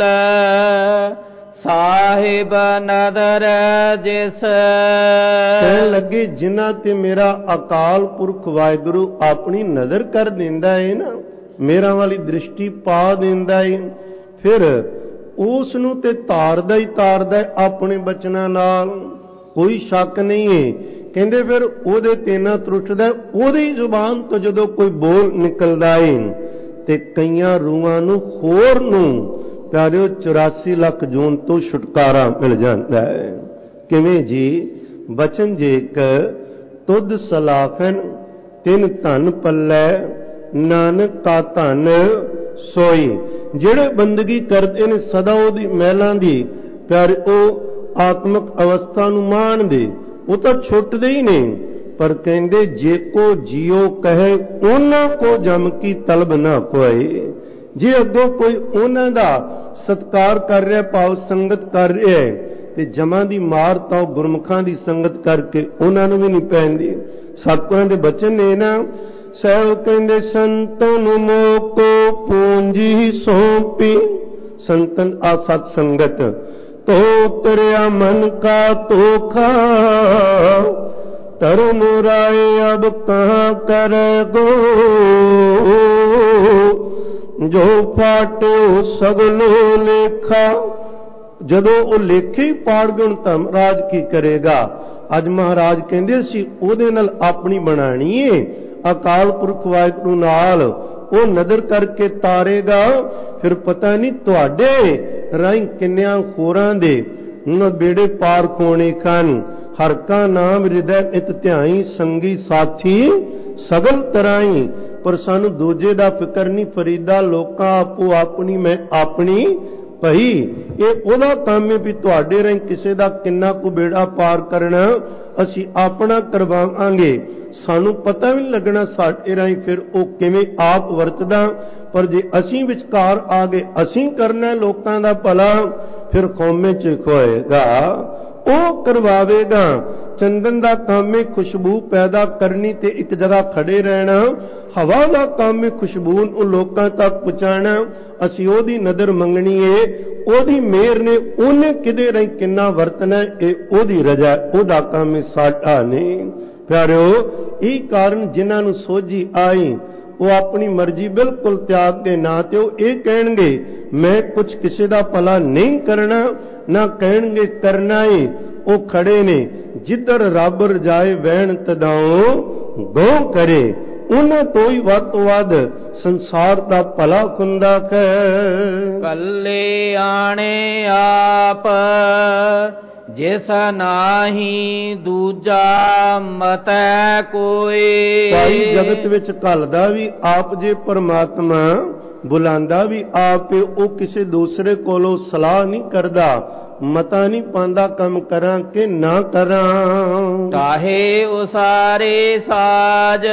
ਸਾਹਿਬ ਨਦਰ ਜਿਸ। ਕਹਿਣ ਲੱਗੇ ਜਿਨ੍ਹਾਂ ਤੇ ਮੇਰਾ ਅਕਾਲ ਪੁਰਖ ਵਾਹਿਗੁਰੂ ਆਪਣੀ ਨਜ਼ਰ ਕਰ ਦਿੰਦਾ ਹੈ ਨਾ, ਮੇਰਾ ਵਾਲੀ ਦ੍ਰਿਸ਼ਟੀ ਪਾ ਦਿੰਦਾ ਹੈ, ਫਿਰ ਉਸ ਨੂੰ ਤੇ ਤਾਰਦਾ ਹੀ ਤਾਰਦਾ ਹੈ ਆਪਣੇ ਬਚਨਾਂ ਨਾਲ, ਕੋਈ ਸ਼ੱਕ ਨਹੀਂ ਹੈ। ਕਹਿੰਦੇ ਫਿਰ ਉਹਦੇ ਤੇ ਨਾ ਤਰੁੱਟਦਾ, ਉਹਦੀ ਜ਼ੁਬਾਨ ਤੋਂ ਜਦੋਂ ਕੋਈ ਬੋਲ ਨਿਕਲਦਾ ਹੈ ਤੇ ਕਈਆਂ ਰੂਹਾਂ ਨੂੰ ਹੋਰ ਨੂੰ ਪਿਆਰਿਓ 84 ਲੱਖ ਜੂਨ ਤੋਂ ਛੁਟਕਾਰਾ ਮਿਲ ਜਾਂਦਾ ਹੈ। ਕਿਵੇਂ ਜੀ? ਬਚਨ ਜੇਕ ਤੁਧ ਸਲਾਖਨ ਤਿਨ ਧਨ ਪੱਲੇ, ਨਾਨਕ ਕਾ ਧਨ ਸੋਈ। ਜਿਹੜੇ ਬੰਦਗੀ ਕਰਦੇ ਨੇ ਸਦਾ ਉਹਦੀ ਮਹਿਲਾਂ ਦੀ, ਪਿਆਰੇ ਉਹ ਆਤਮਿਕ ਅਵਸਥਾ ਨੂੰ ਮਾਣਦੇ, ਉਹ ਤਾਂ ਛੁੱਟਦੇ ਹੀ ਨਹੀਂ। ਪਰ ਕਹਿੰਦੇ ਜੇ ਕੋ ਜਿਉ ਕਹੇ ਉਹਨਾਂ ਕੋ ਜਮ ਕੀ ਤਲਬ ਨਾ ਕੋਏ। ਜੇ ਅੱਗੋਂ ਕੋਈ ਉਹਨਾਂ ਦਾ ਸਤਕਾਰ ਕਰ ਰਿਹਾ, ਭਾਵ ਸੰਗਤ ਕਰ ਰਿਹਾ ਹੈ, ਤੇ ਜਮਾਂ ਦੀ ਮਾਰ ਤਾਂ ਉਹ ਗੁਰਮੁਖਾਂ ਦੀ ਸੰਗਤ ਕਰਕੇ ਉਹਨਾਂ ਨੂੰ ਵੀ ਨਹੀਂ ਪੈਂਦੀ। ਸਤਿਗੁਰਾਂ ਦੇ ਬਚਨ ਨੇ ਨਾ, ਸਹਿਬ ਕਹਿੰਦੇ ਸੰਤਨ ਮੋਕੋ ਪੂੰਜੀ ਸੌਂਪੀ। ਸੰਤਨ ਆ ਸਤ ਸੰਗਤ ਤੋ ਤਰਿਆ ਮਨ ਕਾ ਤੋਖਾ, ਧਰਮ ਰਾਏ ਅਬ ਕਹਾਂ ਕਰੈ ਗੋ। ਜੋ ਫਾਟਿਓ ਸਗਲੋ ਲੇਖਾ। ਜਦੋਂ ਉਹ ਲੇਖੇ ਹੀ ਪਾੜ ਗਏ ਧਰਮਰਾਜ ਕੀ ਕਰੇਗਾ? ਅੱਜ ਮਹਾਰਾਜ ਕਹਿੰਦੇ ਸੀ ਉਹਦੇ ਨਾਲ ਆਪਣੀ ਬਣਾਣੀ ਏ, ਅਕਾਲ ਪੁਰਖ ਵਾਹਿਗੁਰੂ ਨਾਲ ਉਹ ਨਜ਼ਰ ਕਰਕੇ ਤਾਰੇਗਾ। ਫਿਰ ਪਤਾ ਨਹੀਂ ਤੁਹਾਡੇ ਰਾਹੀਂ ਕਿੰਨਿਆਂ ਹੋਰਾਂ ਦੇ ਬੇੜੇ ਪਾਰ ਖੋਣੇ ਖਾਨ। ਹਰ ਕਾ ਨਾਮ ਹਿਰਦੈ ਨਿਤ ਧਿਆਈ, ਸੰਗੀ ਸਾਥੀ ਸਗਲ ਤਰਾਈ। ਪਰ ਸਾਨੂੰ ਦੂਜੇ ਦਾ ਫਿਕਰ ਨਹੀਂ, ਫਰੀਦਾ ਲੋਕਾਂ ਆਪੋ ਆਪਣੀ ਮੈਂ ਆਪਣੀ ਭਈ। ਇਹ ਉਹਦਾ ਕੰਮ ਹੈ ਵੀ ਤੁਹਾਡੇ ਰਾਹੀਂ ਕਿਸੇ ਦਾ ਕਿੰਨਾ ਕੁ ਬੇੜਾ ਪਾਰ ਕਰਨਾ ਅਸੀਂ ਆਪਣਾ ਕਰਵਾਵਾਂਗੇ। ਸਾਨੂੰ ਪਤਾ ਵੀ ਨਹੀਂ ਲੱਗਣਾ ਸਾਡੇ ਰਾਹੀਂ ਫਿਰ ਉਹ ਕਿਵੇਂ ਆਪ ਵਰਤਦਾ। ਪਰ ਜੇ ਅਸੀਂ ਵਿਚਕਾਰ ਆ ਗਏ, ਅਸੀਂ ਕਰਨਾ ਲੋਕਾਂ ਦਾ ਭਲਾ, ਫਿਰ ਕੌਮੇ ਚ ਖੋਏਗਾ, ਉਹ ਕਰਵਾਵੇਗਾ। ਚੰਦਨ ਦਾ ਕੰਮ ਹੈ ਖੁਸ਼ਬੂ ਪੈਦਾ ਕਰਨੀ ਤੇ ਇੱਕ ਜਗ੍ਹਾ ਖੜੇ ਰਹਿਣਾ। ਹਵਾ ਦਾ ਕੰਮ ਹੈ ਖੁਸ਼ਬੂ ਨੂੰ ਲੋਕਾਂ ਤੱਕ ਪਹੁੰਚਾਉਣਾ। ਅਸੀਂ ਉਹਦੀ ਨਜ਼ਰ ਮੰਗਣੀ ਏ, ਉਹਦੀ ਮਿਹਰ ਨੇ ਉਹਨੇ ਕਿਦੇ ਰਾਹੀਂ ਕਿੰਨਾ ਵਰਤਣਾ, ਇਹ ਉਹਦੀ ਰਜ਼ਾ, ਉਹਦਾ ਕੰਮ ਹੈ, ਸਾਡਾ ਨਹੀਂ। ਪਿਆਰਿਓ ਇਹ ਕਾਰਨ ਜਿਨ੍ਹਾਂ ਨੂੰ ਸੋਝੀ ਆਈ ਉਹ ਆਪਣੀ ਮਰਜ਼ੀ ਬਿਲਕੁਲ ਤਿਆਗ ਕੇ ਨਾ ਤੇ ਉਹ ਇਹ ਕਹਿਣਗੇ ਮੈਂ ਕੁਝ ਕਿਸੇ ਦਾ ਭਲਾ ਨਹੀਂ ਕਰਨਾ, ਨਾ ਕਹਿਣਗੇ ਕਰਨਾ ਏ। ਉਹ ਖੜੇ ਨੇ ਜਿੱਧਰ ਰੱਬ ਰਜਾਏ ਵਹਿਣ ਤਦਾਉ ਗੋ ਕਰੇ। ਉਹਨਾਂ ਤੋਂ ਹੀ ਵੱਧ ਤੋਂ ਵੱਧ ਸੰਸਾਰ ਦਾ ਭਲਾ ਹੁੰਦਾ ਹੈ। ਕੱਲੇ ਆਣੇ ਆਪ ਜਿਸ ਨਾਹੀ ਦੂਜਾ ਮਤੈ ਕੋਈ। ਭਾਈ ਜਗਤ ਵਿੱਚ ਘੱਲਦਾ ਵੀ ਆਪ ਜੇ ਪਰਮਾਤਮਾ, ਬੁਲਾਉਂਦਾ ਵੀ ਆਪ, ਉਹ ਕਿਸੇ ਦੂਸਰੇ ਕੋਲੋਂ ਸਲਾਹ ਨਹੀਂ ਕਰਦਾ, ਮਤਾ ਨਹੀਂ ਪਾਉਂਦਾ ਕੰਮ ਕਰਾਂ ਕਿ ਨਾ ਕਰਾਂ। ਕਾਹੇ ਉਸਾਰੇ ਸਾਜ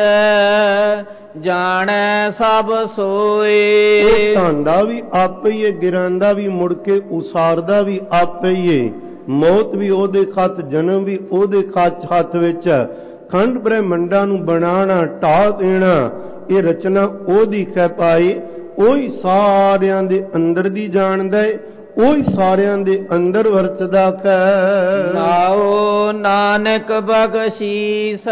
ਜਾਣੈ ਸਭ ਸੋਏ। ਉਹ ਢਾਂਦਾ ਵੀ ਆਪੇ ਹੀ ਹੈ, ਗਿਰਾਂਦਾ ਵੀ ਮੁੜ ਕੇ ਉਸਾਰਦਾ ਵੀ ਆਪੇ ਹੀ ਹੈ। ਮੌਤ ਵੀ ਉਹਦੇ ਹੱਥ, ਜਨਮ ਵੀ ਉਹਦੇ ਹੱਥ ਵਿੱਚ। ਖੰਡ ਬ੍ਰਹਿਮੰਡਾਂ ਨੂੰ ਬਣਾਉਣਾ, ਢਾਹ ਦੇਣਾ, ਇਹ ਰਚਨਾ ਉਹਦੀ ਹੈ ਪਾਈ। ਉਹੀ ਸਾਰਿਆਂ ਦੇ ਅੰਦਰ ਦੀ ਜਾਣਦਾ ਹੈ, ਉਹੀ ਸਾਰਿਆਂ ਦੇ ਅੰਦਰ ਵਰਤਦਾ ਹੈ। ਨਾਉ ਨਾਨਕ ਬਖਸ਼ੀਸ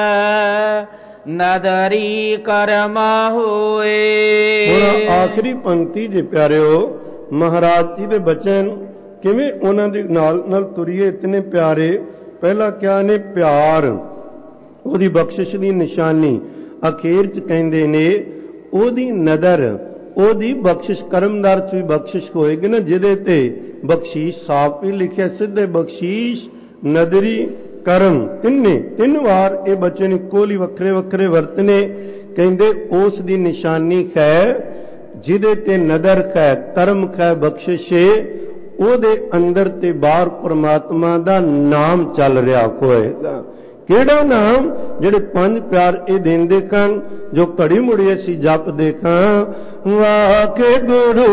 ਨਦਰੀ ਕਰਮਾ ਹੋਏ। ਹੁਣ ਆਖਰੀ ਪੰਕਤੀ ਜੇ ਪਿਆਰਿਓ ਮਹਾਰਾਜ ਜੀ ਦੇ ਬਚਨ ਕਿਵੇਂ ਉਹਨਾਂ ਦੇ ਨਾਲ ਤੁਰੀਏ, ਇਤਨੇ ਪਿਆਰੇ। ਪਹਿਲਾਂ ਕਿਹਾ ਨੇ ਪਿਆਰ ਉਹਦੀ ਬਖਸ਼ਿਸ਼ ਦੀ ਨਿਸ਼ਾਨੀ। ਅਖੀਰ ਚ ਕਹਿੰਦੇ ਨੇ ਉਹਦੀ ਨਦਰ, ਉਹਦੀ ਬਖਸ਼ਿਸ਼, ਕਰਮਦਾਰ ਚ ਵੀ ਬਖਸ਼ਿਸ਼ ਹੋਏਗੀ ਨਾ, ਜਿਹਦੇ ਤੇ ਬਖਸ਼ੀਸ਼ ਸਾਫ ਹੀ ਲਿਖਿਆ, ਸਿੱਧੇ ਬਖਸ਼ੀਸ਼, ਨਦਰੀ, ਕਰਮ, ਤਿੰਨ ਵਾਰ ਇਹ ਬਚਨ ਇੱਕੋ ਲਈ ਵੱਖਰੇ ਵੱਖਰੇ ਵਰਤਨੇ। ਕਹਿੰਦੇ ਉਸ ਦੀ ਨਿਸ਼ਾਨੀ ਹੈ ਜਿਹਦੇ ਤੇ ਨਦਰ ਹੈ, ਕਰਮ ਹੈ, ਬਖਸ਼ਿਸ਼, ਉਹਦੇ ਅੰਦਰ ਤੇ ਬਾਹਰ ਪਰਮਾਤਮਾ ਦਾ ਨਾਮ ਚੱਲ ਰਿਹਾ ਹੋਏਗਾ। ਕਿਹੜਾ ਨਾਮ? ਜਿਹੜੇ ਪੰਜ ਪਿਆਰ ਇਹ ਦਿੰਦੇ ਕਨ, ਜੋ ਘੜੀ ਮੁੜੀ ਅਸੀਂ ਜਪਦੇ ਖਾਂ। ਵਾਹਿਗੁਰੂ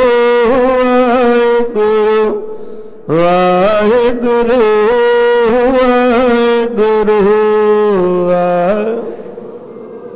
ਵਾਹਿਗੁਰੂ ਵਾਹਿਗੁਰੂ ਵਾਹਿਗੁਰੂ